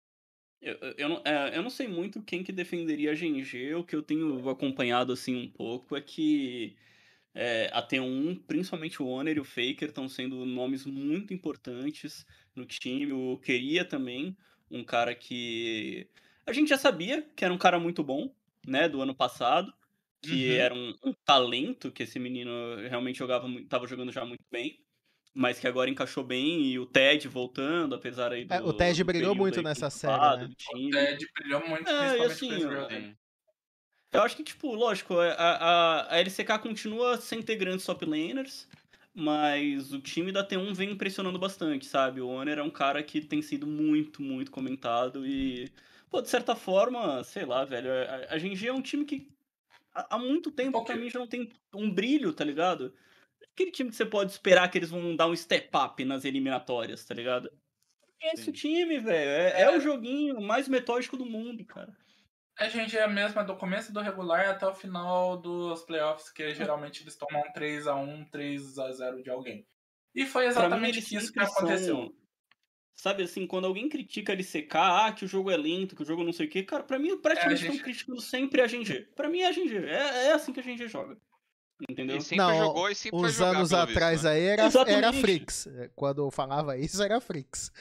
eu não sei muito quem que defenderia a Gen.G. O que eu tenho acompanhado assim um pouco é que a T1, principalmente o Honor e o Faker, estão sendo nomes muito importantes no time. O Queria também, um cara que a gente já sabia que era um cara muito bom, né, do ano passado, que era um talento, que esse menino realmente tava jogando já muito bem, mas que agora encaixou bem, e o Ted voltando, apesar aí O Tej do brilhou período muito aí nessa série, conturbado né? do O time. Ted brilhou muito, E principalmente com assim, esse Real. eu acho que, tipo, lógico, a LCK continua sem ter grandes top laners, mas o time da T1 vem impressionando bastante, sabe? O Honor é um cara que tem sido muito, muito comentado e, pô, de certa forma, sei lá, velho, a Gen.G é um time que há muito tempo pra mim já não tem um brilho, tá ligado? Aquele time que você pode esperar que eles vão dar um step up nas eliminatórias, tá ligado? Esse time, velho, é o joguinho mais metódico do mundo, cara. A gente é a mesma do começo do regular até o final dos playoffs, que geralmente eles tomam 3-1, 3-0 de alguém. E foi Pra mim, exatamente eles isso que sempre aconteceu. são. Sabe assim, quando alguém critica a LCK, que o jogo é lento, que o jogo não sei o quê, cara, pra mim praticamente estão criticando sempre a Gen.G. Pra mim é a Gen.G. É assim que a Gen.G. joga. Entendeu? E sempre jogou e sempre vai uns jogar, anos pelo atrás visto, né? aí era Exatamente. Frix. Quando eu falava isso, era Frix.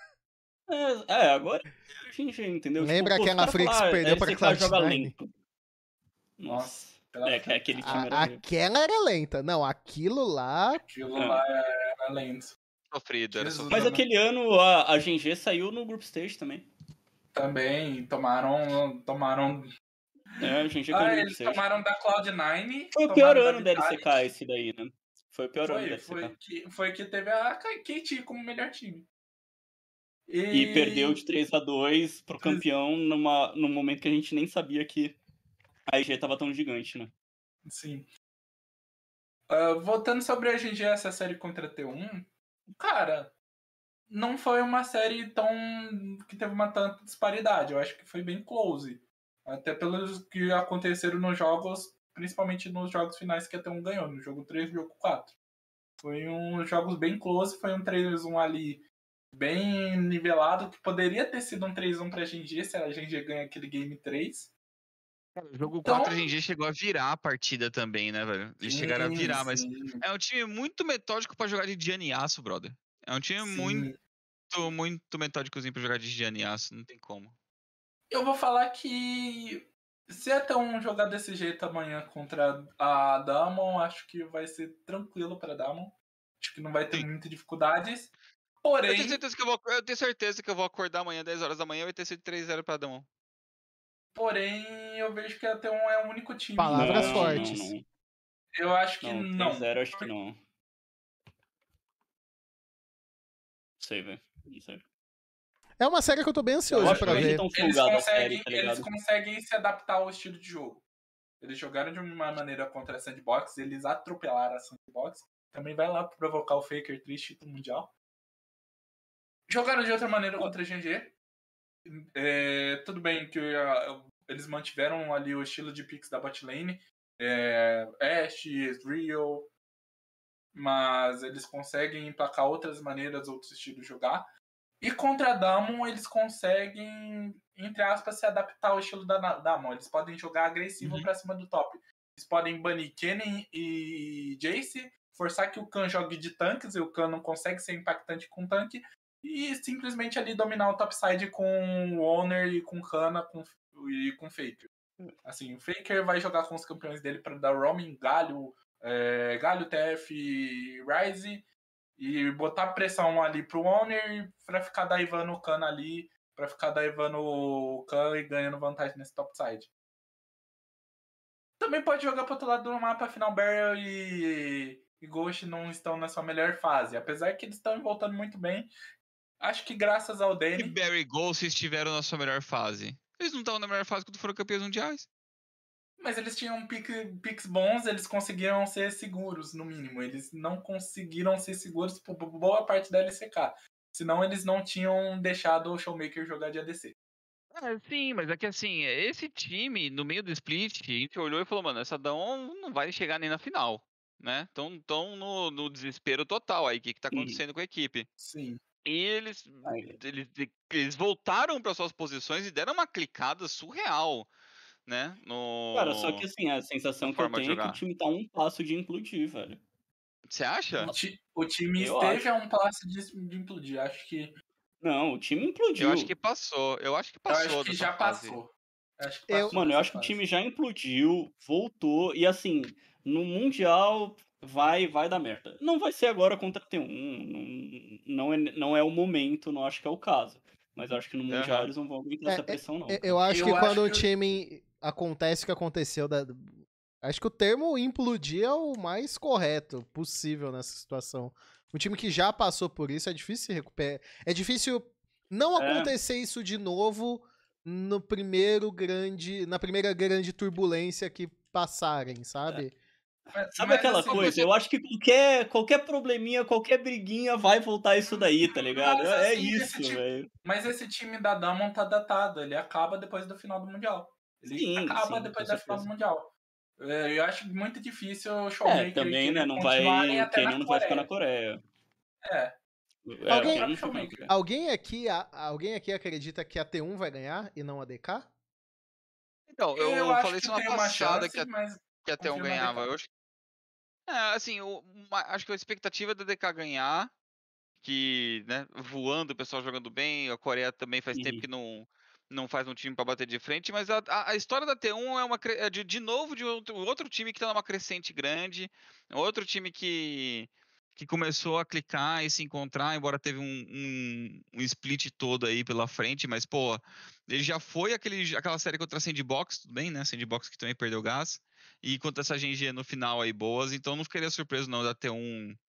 Agora é a Gen.G, entendeu? Lembra tipo, aquela Frix que perdeu pra LCK joga Cloud9? lento. Nossa. Aquele time era lento. Aquela era lenta. Não, aquilo lá. Aquilo lá era lento. Sofrido, era Jesus, sofrido. Mas aquele ano a Gen.G saiu no Group Stage também. Também tomaram. A Gen.G caiu no Group Eles Stage. tomaram da Cloud9. Foi o pior ano da LCK esse daí, né? Foi o pior ano da LCK. Foi que teve a KT como melhor time. E perdeu de 3-2 pro campeão num momento que a gente nem sabia que a IG tava tão gigante, né? Sim. Voltando sobre a GG, essa série contra a T1, cara, não foi uma série que teve uma tanta disparidade. Eu acho que foi bem close. Até pelos que aconteceram nos jogos, principalmente nos jogos finais que a T1 ganhou, no jogo 3 e no jogo 4. Foi jogos bem close, foi um 3-1 ali bem nivelado, que poderia ter sido um 3-1 pra GG se a GG ganha aquele game 3. O jogo Então- 4 a GG chegou a virar a partida também, né, velho? Eles chegaram a virar, mas Sim, é um time muito metódico pra jogar de Diane Aço, brother. É um time sim. muito metódicozinho pra jogar de Diane Aço, não tem como. Eu vou falar que se é T1 jogar desse jeito amanhã contra a Damon, acho que vai ser tranquilo pra Damon. Acho que não vai ter Sim. muitas dificuldades. Eu Porém, tenho certeza que eu vou acordar amanhã, 10 horas da manhã, vai ter sido 3-0 pra Damon. eu vejo que a T1 é o único time. Palavras Não, fortes. Não. Eu acho que Não, não. 3-0 acho que não. Não sei, velho. Não sei. É uma série que eu tô bem Eu ansioso acho pra que eles ver. tão Eles folgados a série, tá eles ligado? conseguem se adaptar ao estilo de jogo. Eles jogaram de uma maneira contra a Sandbox, eles atropelaram a Sandbox. Também vai lá provocar o Faker triste do Mundial. Jogaram de outra maneira contra a GG. Tudo bem que eles mantiveram ali o estilo de picks da botlane. Ashe, Real. Mas eles conseguem emplacar outras maneiras, outros estilos de jogar. E contra a Damon, eles conseguem, entre aspas, se adaptar ao estilo da Damon. Eles podem jogar agressivo pra cima do top. Eles podem banir Kennen e Jace, forçar que o Khan jogue de tanques, e o Khan não consegue ser impactante com tanque, e simplesmente ali dominar o topside com o Owner e com Hanna e com Faker. Assim, o Faker vai jogar com os campeões dele para dar roaming, Galho, TF, Ryze, e botar pressão ali pro Owner pra ficar daivando o Khan ali, pra ficar daivando o Khan e ganhando vantagem nesse topside. Também pode jogar pro outro lado do mapa, afinal Barrel e Ghost não estão na sua melhor fase. Apesar que eles estão voltando muito bem. Acho que graças ao E Danny. Barry e Ghost estiveram na sua melhor fase. Eles não estavam na melhor fase quando foram campeões mundiais. Mas eles tinham picks bons, eles conseguiram ser seguros, no mínimo. Eles não conseguiram ser seguros por boa parte da LCK. Senão eles não tinham deixado o Showmaker jogar de ADC. Sim, mas é que assim, esse time, no meio do split, a gente olhou e falou, mano, essa Dawn não vai chegar nem na final, né? Tão no desespero total aí, o que tá acontecendo com a equipe. Sim. E eles voltaram para suas posições e deram uma clicada surreal, né? Cara, só que assim, a sensação que eu forma de tenho é que o jogar. time tá a um passo de implodir, velho. Você acha? O time Eu esteve acho. a um passo de implodir. Acho que Não, o time implodiu. Eu acho que passou. Eu acho que passou dessa já fase. passou. Acho que Eu- passou Mano, eu dessa acho que o fase. time já implodiu, voltou, e assim, no Mundial vai dar merda. Não vai ser agora contra a T1, não é o momento, não acho que é o caso. Mas eu acho que no Mundial Aham. eles não vão aguentar essa pressão, não. Eu acho Eu que acho quando um que- time acontece o que aconteceu, acho que o termo implodir é o mais correto possível nessa situação. Um time que já passou por isso é difícil se recuperar. É difícil não É. acontecer isso de novo na primeira grande turbulência que passarem, sabe? Sabe Mas, aquela assim, coisa? Eu acho que qualquer probleminha, qualquer briguinha vai voltar isso daí, tá ligado? Mas, É assim, isso, velho. Mas esse time da Damon tá datado. Ele acaba depois do final do Mundial. Ele Sim, acaba sim, depois com da final do certeza. Mundial. Eu acho muito difícil o Showmaker Também, né? Não continuarem vai. O até na Kenyon não vai ficar na Coreia. Coreia. É, Alguém- O Kenyon não fica na Showmaker. Coreia. Alguém aqui acredita que a T1 vai ganhar e não a DK? Então, eu Eu acho falei que semana tem uma passada chance, mas que a T1 confio na ganhava. DK. Eu acho, assim, acho que a expectativa da DK ganhar, que, né, voando, o pessoal jogando bem, a Coreia também faz tempo Uhum. que não faz um time pra bater de frente, mas a história da T1 é de novo de outro time que tá numa crescente grande, outro time que começou a clicar e se encontrar, embora teve um split todo aí pela frente, mas, pô, ele já foi aquela série contra a Sandbox, tudo bem, né? Sandbox que também perdeu gás, e contra essa GG no final aí boas, então não ficaria surpreso não da T1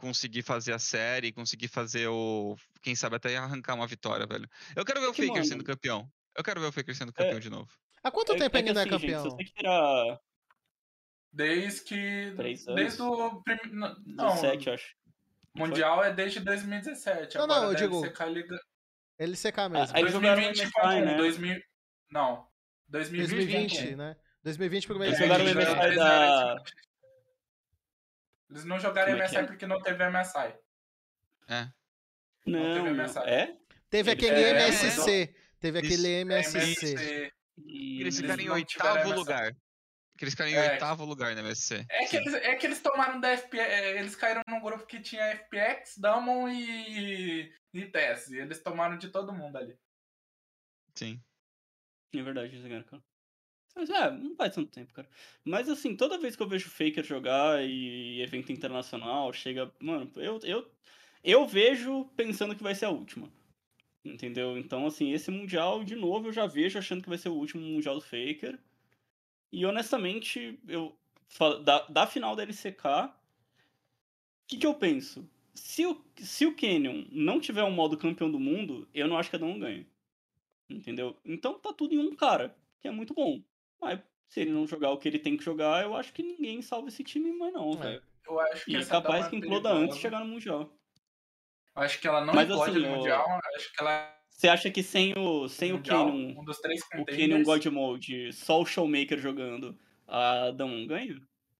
conseguir fazer a série, conseguir fazer quem sabe até arrancar uma vitória, velho. Eu quero ver o Que, Faker mano, sendo campeão. Eu quero ver o Faker sendo campeão de novo. Há quanto tempo é ele que não é assim, gente, se campeão? você tirar Desde que. 3 Desde anos, o. Não, 17, eu acho. Não foi? Mundial é desde 2017. Não, Agora eu deve digo- ser Caliga. LCK mesmo. Aí eles jogaram o 2020 MSI, foi né? 2000. Não. 2020. 2020, né? 2020 pro Eles MSI. jogaram o eles MSI fizeram da... Eles não jogaram Como é que MSI é? porque não teve MSI. É. Não teve Não, MSI. é? Teve Eles- aquele É, MSC. Teve aquele Isso. MSC. MSC. Eles Eles ficaram em não tiveram oitavo MSI. lugar. Eles ficaram em É. oitavo lugar na MSC. É que eles tomaram da FPX. Eles caíram num grupo que tinha FPX, Damon e TES. E eles tomaram de todo mundo ali. Sim. É verdade, eles ganharam, cara. Mas não faz tanto tempo, cara. Mas assim, toda vez que eu vejo Faker jogar e evento internacional, chega. Mano, eu vejo pensando que vai ser a última. Entendeu? Então, assim, esse Mundial, de novo, eu já vejo achando que vai ser o último Mundial do Faker. E honestamente, da final da LCK, o que eu penso? Se o Canyon não tiver um modo campeão do mundo, eu não acho que a Dawn ganha. Entendeu? Então tá tudo em um cara, que é muito bom. Mas se ele não jogar o que ele tem que jogar, eu acho que ninguém salva esse time mais não, velho. Eu acho que E é essa capaz Damon que é imploda perigosa. antes de chegar no Mundial. Eu acho que ela não Mas, implode assim, no Mundial. Eu acho que ela Você acha que sem o Mundial, Canyon, um dos 3 o Canyon contenders. God Mode, só o Showmaker jogando, a Dawn ganha?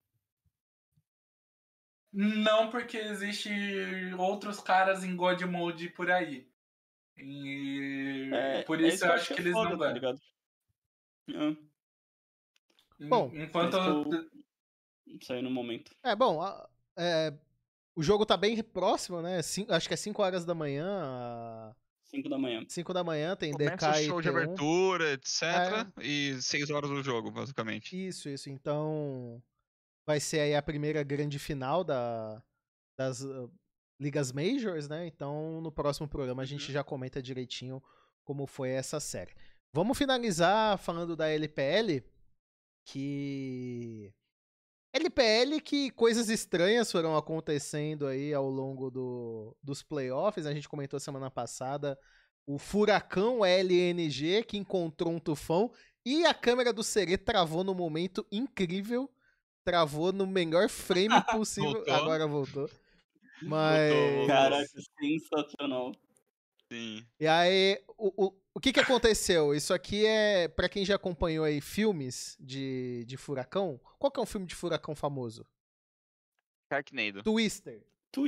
Não, porque existe outros caras em God Mode por aí. E por isso eu acho que eles não tá ganham. ligado? Bom, Enquanto Saiu no momento. Bom, o jogo tá bem próximo, né? Acho que é 5 horas da manhã. 5 da manhã. 5 da manhã tem Começa DK o e show de T1. abertura, etc. E 6 horas do jogo, basicamente. Isso. Então, vai ser aí a primeira grande final das ligas majors, né? Então, no próximo programa a gente já comenta direitinho como foi essa série. Vamos finalizar falando da LPL, que coisas estranhas foram acontecendo aí ao longo dos playoffs. A gente comentou semana passada o Furacão LNG que encontrou um tufão e a câmera do Serê travou no momento incrível. Travou no melhor frame possível. Voltou. Agora voltou. Mas... Voltou. Caraca, sensacional. Sim. E aí, o que aconteceu? Isso aqui é, pra quem já acompanhou aí filmes de Furacão, qual que é um filme de Furacão famoso? Sharknado. Twister.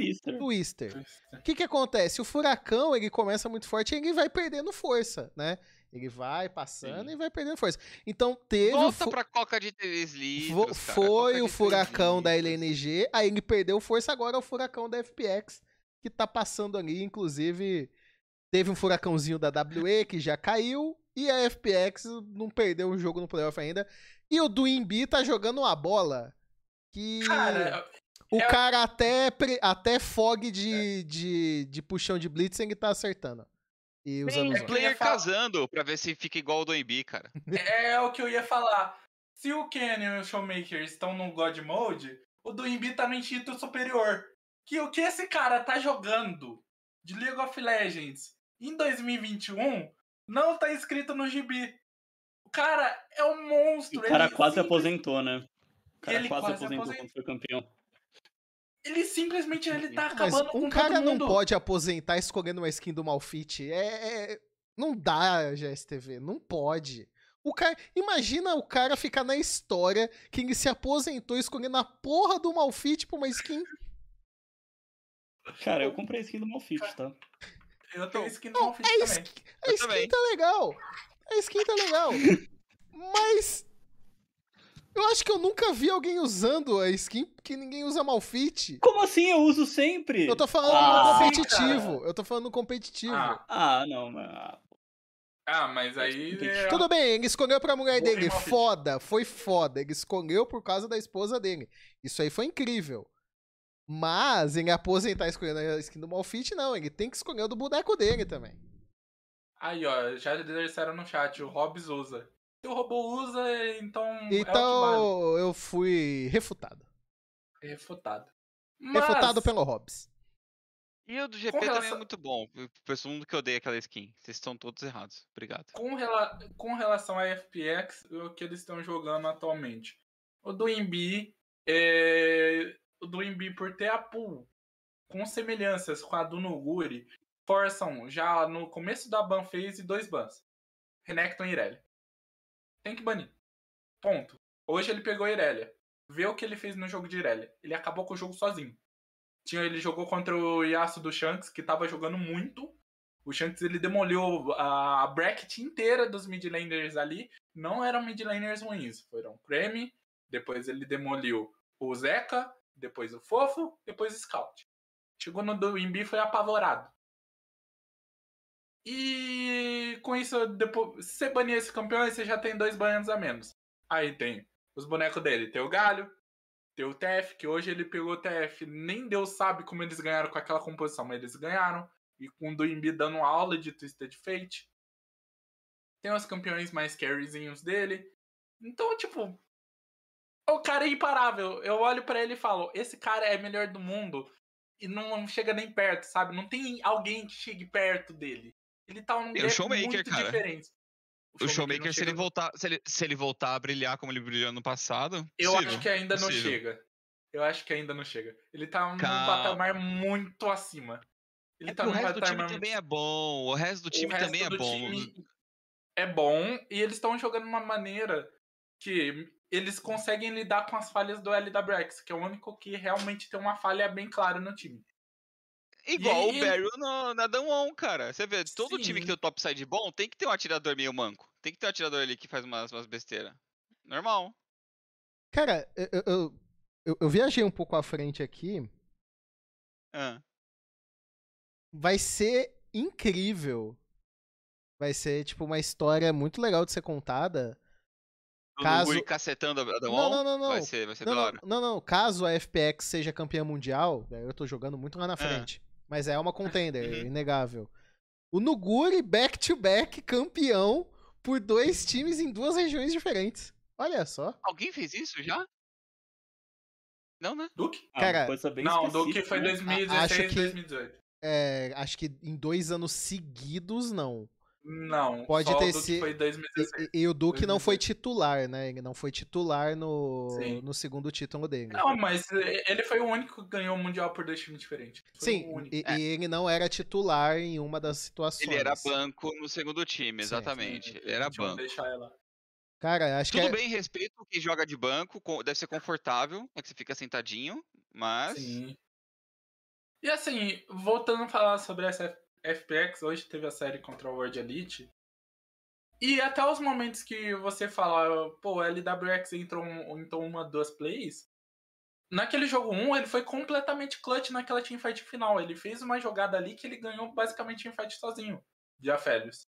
O que acontece? O Furacão, ele começa muito forte e ele vai perdendo força, né? Ele vai passando e vai perdendo força. Então teve Volta pra Coca de 3 litros, cara. Foi Coca o de 3 Furacão da litros. LNG, aí ele perdeu força, agora é o Furacão da FPX, que tá passando ali, inclusive teve um furacãozinho da WE que já caiu, e a FPX não perdeu o jogo no playoff ainda. E o Duimbi tá jogando uma bola que... Cara, o cara até fog de puxão de blitz ele tá acertando. E usando Tem os player casando pra ver se fica igual o do Embi, cara. é o que eu ia falar. Se o Canyon e o Showmaker estão no God Mode, o Duimbi tá no instinto superior. O que esse cara tá jogando de League of Legends em 2021 não tá escrito no gibi. O cara é um monstro. O cara ele quase aposentou, né? O cara Ele quase quase aposentou quando foi campeão. Ele simplesmente tá Mas acabando com um cara todo mundo. não pode aposentar escolhendo uma skin do Malfit. Não dá, GSTV. Não pode. Imagina o cara ficar na história que ele se aposentou escolhendo a porra do Malfit pra uma skin. Cara, eu comprei a skin do Malfit, tá? Eu tenho skin do Malfit também. A skin tá legal. A skin tá legal. Mas... eu acho que eu nunca vi alguém usando a skin porque ninguém usa Malfit. Como assim? Eu uso sempre. Eu tô falando no competitivo. cara. Eu tô falando no competitivo. Não, mas... Mas aí... Tudo bem, ele escolheu pra mulher Vou dele. em Malfit. Foi foda. Ele escolheu por causa da esposa dele. Isso aí foi incrível. Mas ele aposentar escolhendo a skin do Malfit, não. Ele tem que escolher o do boneco dele também. Aí, ó, já disseram no chat, o Hobbs usa. Se o robô usa, então é o que vale. Então eu fui refutado. Refutado. Refutado Mas, pelo Hobbs. E o do Com GP também é relação- muito bom. O pessoal mundo que odeia aquela skin. Vocês estão todos errados. Obrigado. com relação a FPX, o que eles estão jogando atualmente. O do Embi, por ter a pool com semelhanças com a do Nuguri, forçam já no começo da ban phase 2 bans. Renekton e Irelia. Tem que banir. Ponto. Hoje ele pegou a Irelia. Vê o que ele fez no jogo de Irelia. Ele acabou com o jogo sozinho. Ele jogou contra o Yasuo do Shanks, que tava jogando muito. O Shanks ele demoliu a bracket inteira dos mid laners ali. Não eram mid laners ruins. Foram Creme, depois ele demoliu o Zeca, depois o Fofo, depois o Scout. Chegou no do Embi e foi apavorado. E com isso, depois, se você banir esse campeão, aí você já tem 2 banhos a menos. Aí tem os bonecos dele. Tem o Galho, tem o TF, que hoje ele pegou o TF. Nem Deus sabe como eles ganharam com aquela composição, mas eles ganharam. E com o do Embi dando aula de Twisted Fate. Tem os campeões mais carryzinhos dele. Então, tipo, o cara é imparável. Eu olho pra ele e falo, esse cara é melhor do mundo. E não chega nem perto, sabe? Não tem alguém que chegue perto dele. Ele tá num E o gap Showmaker, muito cara. diferente. O Showmaker, não se ele chega- voltar, se ele voltar a brilhar como ele brilhou no passado, Eu possível, acho que ainda não possível. chega. Eu acho que ainda não chega. Ele tá num Ca- patamar muito acima. Ele É tá que o num resto do time patamar também é bom. O resto do time o também resto é do bom. time é bom e eles estão jogando de uma maneira que eles conseguem lidar com as falhas do LWX, que é o único que realmente tem uma falha bem clara no time. Igual o E Barry na Damwon, cara. Você vê, todo time que sim, tem o topside bom tem que ter um atirador meio manco. Tem que ter um atirador ali que faz umas besteiras. Normal. Cara, eu viajei um pouco à frente aqui. Ah. Vai ser incrível. Vai ser, tipo, uma história muito legal de ser contada. O Caso- Nuguri cacetando a Não, Damwon? não. Vai ser da Não, hora. não. Caso a FPX seja campeã mundial, eu tô jogando muito lá na frente. Mas é uma contender, Uhum. inegável. O Nuguri back-to-back campeão por 2 times em 2 regiões diferentes. Olha só. Alguém fez isso já? Não, né? Duke? Cara, Coisa bem Não, o específica, Duke foi né? 2016 acho que- 2018. Acho que em 2 anos seguidos, não. Não, Pode só ter o Duke sido- foi 2016. E o Duke não foi 2018. titular, né? Ele não foi titular Sim. no segundo título dele. Não, mas ele foi o único que ganhou o Mundial por 2 times diferentes. Foi Sim, o único. e ele não era titular em uma das situações. Ele era banco no segundo time, Sim, exatamente. Ele era Tinham banco. deixar ela. Cara, acho que Tudo bem, respeito quem joga de banco, deve ser confortável, é que você fica sentadinho, mas. Sim. E assim, voltando a falar sobre essa FPX, hoje teve a série contra o World Elite. E até os momentos que você fala, pô, LWX entrou uma, 2 plays. Naquele jogo 1, ele foi completamente clutch naquela teamfight final. Ele fez uma jogada ali que ele ganhou basicamente teamfight sozinho, de Aphelios.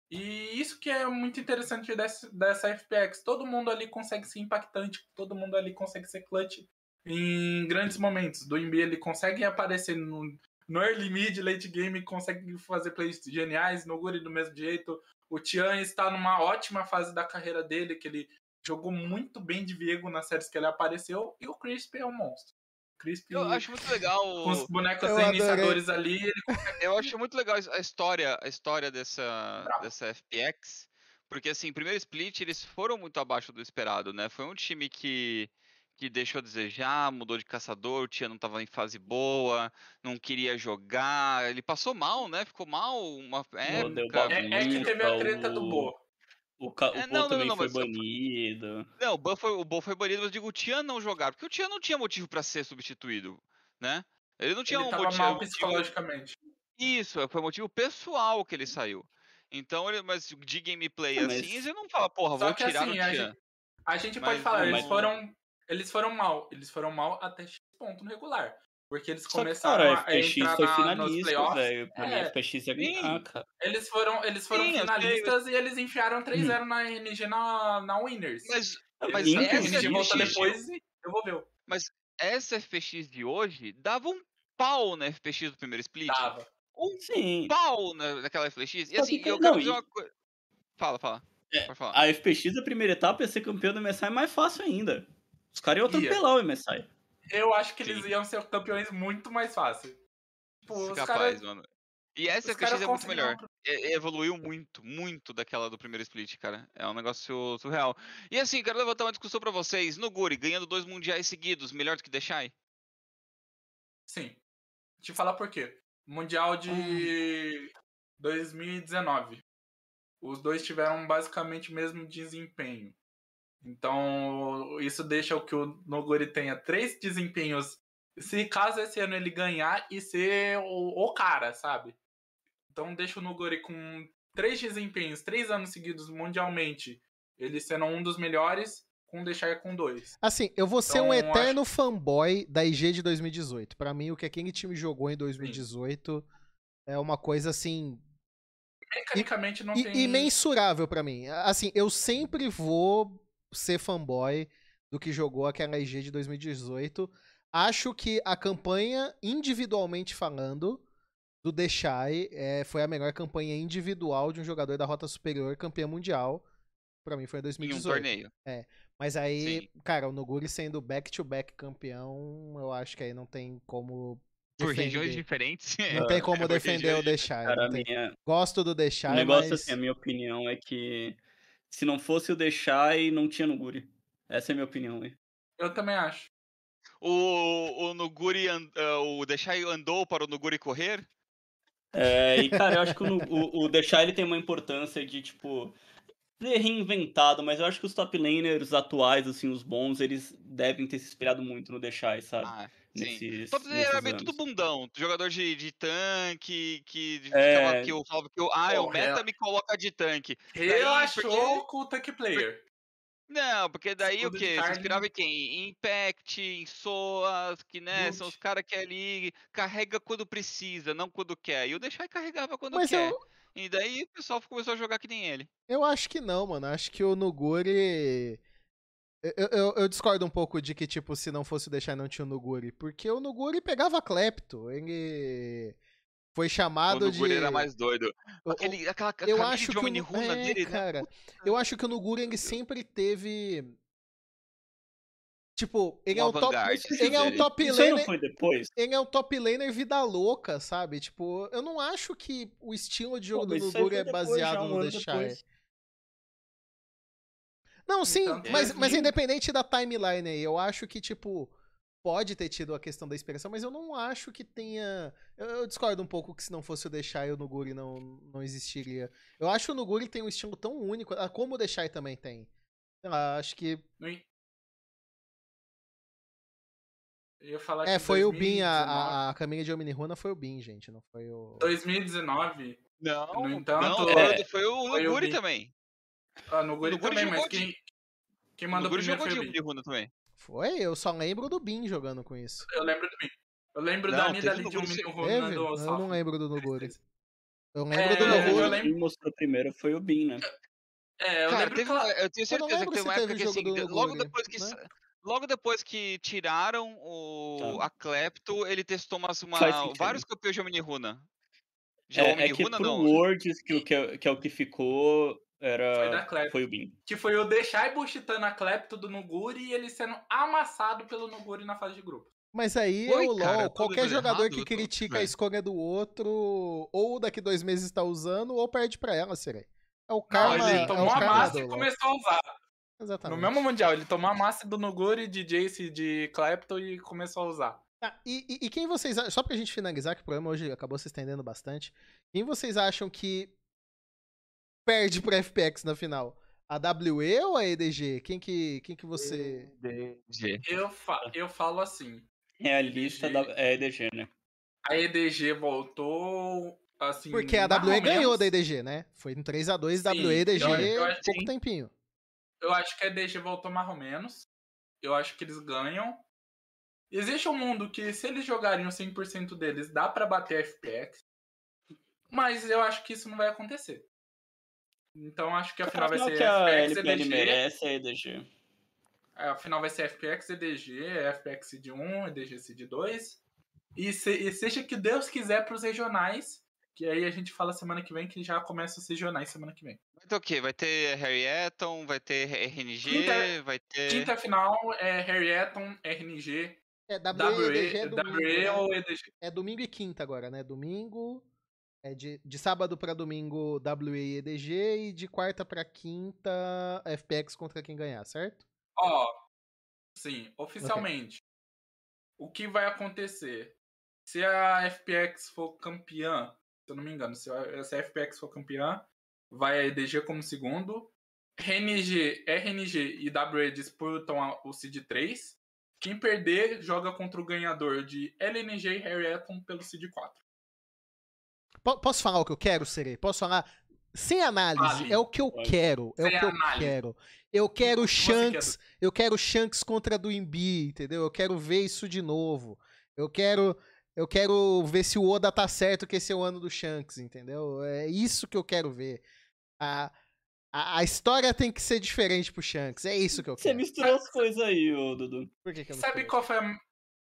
E isso que é muito interessante dessa FPX. Todo mundo ali consegue ser impactante, todo mundo ali consegue ser clutch em grandes momentos. Do Embi ele consegue aparecer no early mid, late game, consegue fazer plays geniais, no Guri do mesmo jeito. O Tian está numa ótima fase da carreira dele, que ele jogou muito bem de Viego nas séries que ele apareceu, e o Crispy é um monstro. O Crispy, Eu acho muito legal. com os bonecos Eu adorei. iniciadores ali, ele Eu acho muito legal a história dessa FPX. Porque, assim, primeiro split, eles foram muito abaixo do esperado, né? Foi um time que deixou a desejar, mudou de caçador, o Tia não tava em fase boa, não queria jogar. Ele passou mal, né? Ficou mal uma Deu época. bagunça, é que teve a treta do Bo. O não, Bo também não, foi mas- banido. Não, o Bo foi banido, mas eu digo o Tia não jogar, porque o Tia não tinha motivo pra ser substituído, né? Ele não tinha Ele um tava motivo. mal psicologicamente. Isso, foi motivo pessoal que ele saiu. Então, mas de gameplay Mas- assim, você não fala, porra, Só vou que tirar assim, o Tian. a gente Mas pode falar, não- eles foram mal. Eles foram mal até X ponto no regular. Porque eles Só que, começaram cara, a a FPX entrar foi nos finalista, playoffs. velho. Pra mim, a É, FPX ia ganhar, sim. cara. Eles foram Sim, eu sei, finalistas e eles enfiaram 3-0 na RNG na Winners. Mas Eles essa a inclusive- RNG volta FPX depois e devolveu. essa FPX de hoje dava um pau na FPX do primeiro split. Tava. Um Sim. pau naquela FPX. E Só assim, que, eu não, quero dizer uma coisa. Fala. É, Pode falar. A FPX, a primeira etapa, ia ser campeão do MSI mais fácil ainda. Os caras iam Ia. atropelar o MSI. Eu acho que eles Sim. iam ser campeões muito mais fácil. Tipo, os Capaz, caras. mano. E essa Os caras SPX é muito conseguiram. melhor. Evoluiu muito, muito daquela do primeiro split, cara. É um negócio surreal. E assim, quero levantar uma discussão pra vocês. Noguri, ganhando 2 mundiais seguidos, melhor do que Deixai? Sim. Te falar por quê. Mundial de 2019. Os dois tiveram basicamente o mesmo desempenho. Então, isso deixa que o Noguri tenha 3 desempenhos. Se caso esse ano ele ganhar e ser o cara, sabe? Então deixa o Noguri com 3 desempenhos, 3 anos seguidos mundialmente, ele sendo um dos melhores, com deixar com 2. Assim, eu vou ser um Então, eterno fanboy da IG de 2018. Pra mim, o que aquele time jogou em 2018 é uma coisa assim Mecanicamente não tem. imensurável pra mim. Assim, eu sempre vou ser fanboy do que jogou aquela IG de 2018. Acho que a campanha, individualmente falando, do Deixai foi a melhor campanha individual de um jogador da Rota Superior campeão mundial. Pra mim foi em Em 2018. um torneio. Mas aí, Sim. cara, o Noguri sendo back-to-back campeão, eu acho que aí não tem como Por defender. regiões diferentes. Não tem como Por defender regiões o Deixai. Cara, não tem. minha... Gosto do o Deixai, negócio, mas... assim, a minha opinião é que se não fosse o Deixai, não tinha Noguri. Essa é a minha opinião, hein? Eu também acho. O Noguri, o Deixai andou para o Noguri correr? E, cara, eu acho que o Deixai ele tem uma importância de, tipo, ser reinventado, mas eu acho que os top laners atuais, assim, os bons, eles devem ter se inspirado muito no Deixai, sabe? Ah, sim. Nesses, Top Lane era nesses meio tudo anos. bundão. Jogador de tanque, que ficava É, que eu falava que o Pô, meta me coloca de tanque. Daí, Relaxou porque. com o tank player. Não, porque daí o Escudo de quê? Se carne. inspirava em quem? Em Impact, em Soas, que né, são os Boot. caras que ali carrega quando precisa, não quando quer. E o Deixai carregava quando Mas quer. E daí o pessoal começou a jogar que nem ele. eu acho que não, mano. Acho que o Noguri... Eu discordo um pouco de que, tipo, se não fosse o Deixai não tinha o Noguri. Porque o Noguri pegava Klepto. Ele foi O chamado Noguri de... era mais doido. Aquela Eu camisa acho de que Omni Runa dele, né? cara, eu acho que o Noguri ele sempre teve tipo, ele é Um um top, avant-garde, ele é um dele. top isso aí não laner, foi depois? ele é um top laner vida louca, sabe? Tipo, eu não acho que o estilo de jogo Pô, do mas isso aí Noguri foi é depois, baseado já, um no ano Deixai. depois. Não, sim, Então, mas 2000. independente da timeline aí, eu acho que, tipo, pode ter tido a questão da inspiração, mas eu não acho que tenha. Eu discordo um pouco que se não fosse o Deixai, o Noguri não existiria. Eu acho que o Noguri tem um estilo tão único, como o Deixai também tem. Sei lá, acho que. Eu ia falar que Foi o Bin, 2019, a caminha de Omni-Runa foi o Bin, gente, não foi o. 2019, Não, no entanto, foi o foi o Noguri Bin. também. No O Guri Noguri também, mas jogou quem O mandou Noguri primeiro jogou foi de o Bin. Omni Runa também. Foi? Eu só lembro do Bin jogando com isso. Eu lembro do Bin. Eu lembro Não, da teve Nidali no de Guri, Omni sim. Runa Teve? do Eu não Safo. lembro do Noguri. Eu lembro É, do eu Noguri. lembro- Quem mostrou primeiro foi o Bin, né? eu Cara, lembro teve que ela... eu tenho Eu não certeza lembro que teve se uma teve época que jogo assim, do Noguri, né? logo depois que tiraram Tá. a Klepto, ele testou Faz sentido. vários campeões de Omni Runa. De É Omni que Runa pro não. Worlds, que é o que ficou, Foi da Klepto. foi o Bin. Que foi o Deixai buchitando a Klepto do Noguri e ele sendo amassado pelo Noguri na fase de grupo. Mas aí é Oi, o cara, LoL. eu tô Qualquer lembrando jogador errado, que eu tô- critica a velho. escolha do outro, ou daqui 2 meses tá usando, ou perde pra ela, Serei. É o Não, karma. ele É tomou o a karma massa do e LoL. começou a usar. Exatamente. No mesmo Mundial, ele tomou a massa do Noguri, de Jace, de Klepto e começou a usar. Ah, e quem vocês acham, só pra gente finalizar, que o programa hoje acabou se estendendo bastante, quem vocês acham que perde pra FPX na final? A WE ou a EDG? Quem que você... DG. Eu falo assim, Realista é EDG, né? a EDG voltou, assim, Porque a mais WE ou ganhou menos. da EDG, né? Foi um 3x2 Sim, WE e EDG eu acho- pouco sim. tempinho. Eu acho que a EDG voltou mais ou menos. Eu acho que eles ganham. Existe um mundo que, se eles jogarem o 100% deles, dá pra bater a FPX. Mas eu acho que isso não vai acontecer. Então acho que a final vai Afinal, ser que a FPX LPL EDG. merece é EDG. A final vai ser FPX EDG, FPX Seed 1, EDG Seed 2. E seja que Deus quiser pros regionais. Que aí a gente fala semana que vem, que já começa os regionais semana que vem. Vai ter o quê? Vai ter Harry Eton, vai ter RNG, vai ter... Quinta final é Harry Eton, RNG É, WE e EDG é WE domingo, né? ou EDG? É domingo e quinta agora, né? Domingo. É de sábado pra domingo WE e EDG e de quarta pra quinta FPX contra quem ganhar, certo? Ó, sim, oficialmente. O que vai acontecer? Se a FPX for campeã, se eu não me engano, se a FPX for campeã, vai a EDG como segundo. RNG e WE disputam o Seed 3. Quem perder joga contra o ganhador de LNG e Harry Eton pelo Seed 4. Posso falar o que eu quero, Serei? Posso falar? Sem análise, Fale. é o que eu Pode. quero. É Sem o que eu análise. quero. Eu quero O que você Shanks. Eu quero Shanks contra a Doinbi, entendeu? Eu quero ver isso de novo. Eu quero ver se o Oda tá certo que esse é o ano do Shanks, entendeu? É isso que eu quero ver. A história tem que ser diferente pro Shanks. É isso que eu Você quero. misturou as coisas aí, ô Dudu. Por que eu não Sabe falei? qual foi a.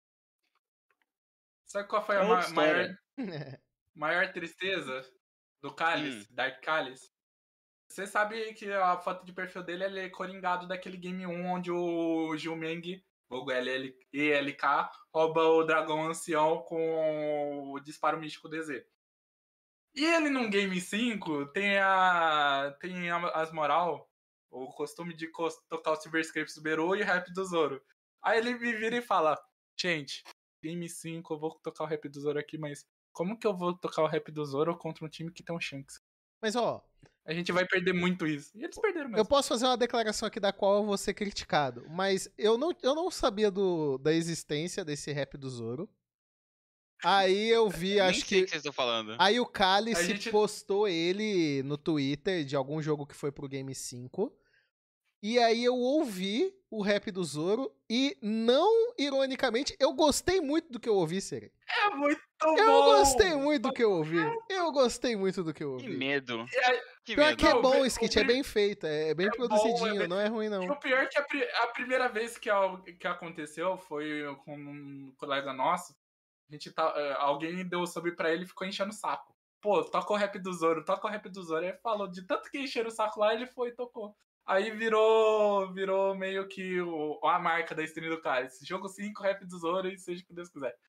Sabe qual foi É a outra história. maior tristeza do Cálice, Dark Cálice? Você sabe que a foto de perfil dele ele é coringado daquele Game 1 onde o Gilmeng, o ELK, rouba o dragão ancião com o disparo místico DZ. E ele num Game 5 tem as moral, o costume de tocar o Silver Scrapes do Beru e o rap do Zoro. Aí ele me vira e fala, gente, Game 5 eu vou tocar o rap do Zoro aqui, mas como que eu vou tocar o rap do Zoro contra um time que tem um Shanks? Mas, ó, A gente vai perder muito isso. E eles perderam eu mesmo. posso fazer uma declaração aqui da qual eu vou ser criticado, mas eu não sabia da existência desse rap do Zoro. Aí eu vi, Nem acho sei o que. que vocês estão falando. Aí o Cálice A gente- postou ele no Twitter de algum jogo que foi pro Game 5. E aí eu ouvi o rap do Zoro e, não ironicamente, eu gostei muito do que eu ouvi, Sere. É muito bom! Eu gostei muito do que eu ouvi. Eu gostei muito do que eu Que ouvi. medo. Que Pior medo. que é Não, bom, o Skit, Ber- é bem feito, é bem é bom, produzidinho, é bem- não é ruim E não. o pior é que a primeira vez que aconteceu foi com um colega nosso. Alguém deu o sub pra ele e ficou enchendo o saco. Pô, toca o rap do Zoro, toca o rap do Zoro. Ele falou, de tanto que encheram o saco lá, ele foi e tocou. Aí virou meio que a marca da stream do cara. Esse jogo 5, rap do Zoro e seja o que Deus quiser.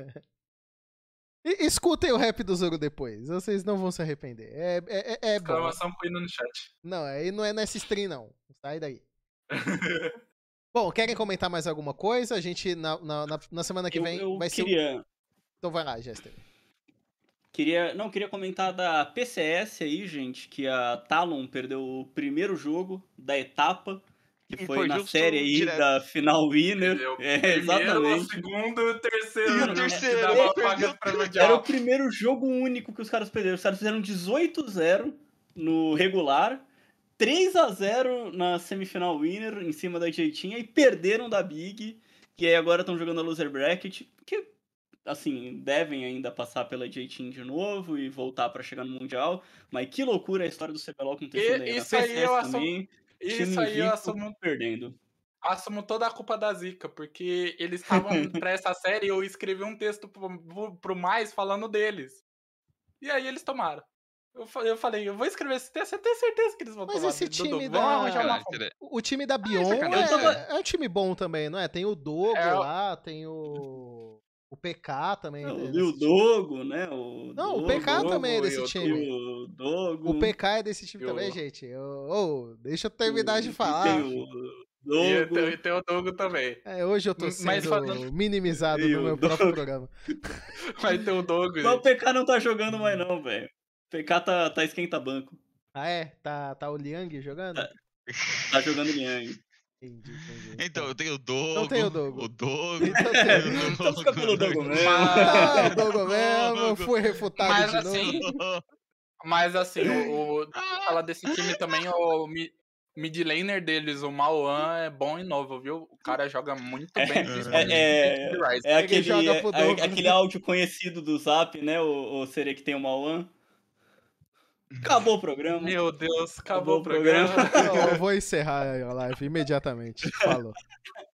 Escutem o rap do Zoro depois, vocês não vão se arrepender. É bom. Exclamação com hino no chat. Não, aí não é nessa stream não, sai daí. Bom, querem comentar mais alguma coisa? A gente, na semana que vem, Eu vai ser... queria, Então vai lá, Jester. queria comentar da PCS aí, gente, que a Talon perdeu o primeiro jogo da etapa, que E foi foi na justo série aí direto. da final winner. Entendeu? É, Primeiro, exatamente. o segundo, o terceiro. E o né, terceiro, que dava ele vaga perdeu pra tudo. mundial. Era o primeiro jogo único que os caras perderam. Os caras fizeram 18-0 no regular, 3-0 na semifinal winner, em cima da Jeitinha, e perderam da Big, que aí agora estão jogando a loser bracket, que, assim, devem ainda passar pela Jeitinha de novo e voltar pra chegar no Mundial, mas que loucura a história do CBLOL acontecendo aí. Na Isso aí eu PCS assumo. também, Isso time aí eu invicto perdendo. assumo toda a culpa da Zica, porque eles estavam pra essa série, eu escrevi um texto pro Mais falando deles. E aí eles tomaram. Eu falei, eu vou escrever, você tem certeza que eles vão Mas tomar? esse Dudu, time vão da- arranjar uma Cara, forma. O time da Bion sacanagem. é um time bom também, não é? Tem o Dogo É, lá, tem o PK também. É, né, o nesse time. Dogo, né? Não, o PK Dogo também é e desse o time. O Dogo. O PK é desse time Eu- também, gente. Deixa eu terminar de falar. Tem o Dogo. E tem o Dogo também. Hoje eu tô Mas sendo falando- minimizado E no o meu Dogo. próprio programa. Vai ter o Dogo, Mas o gente. PK não tá jogando mais não, velho. O PK tá esquenta-banco. Ah, é? Tá o Liang jogando? Tá jogando Liang. Entendi. Então, eu tenho o Dogo. Não tem o Dogo. O Dogo. Então tem. Então fica pelo Dogo mesmo. Ah, o Dogo mesmo, fui refutado Mas de assim, novo. Mas assim, falar desse time também, o mid laner deles, o Mauan, é bom e novo, viu? O cara joga muito bem, principalmente no Rise. É Ele joga pro Dogo. aquele áudio conhecido do Zap, né? O Sere que tem o Mauan. Acabou o programa. Meu Deus, acabou o Acabou o programa. programa. Eu vou encerrar a live imediatamente. Falou.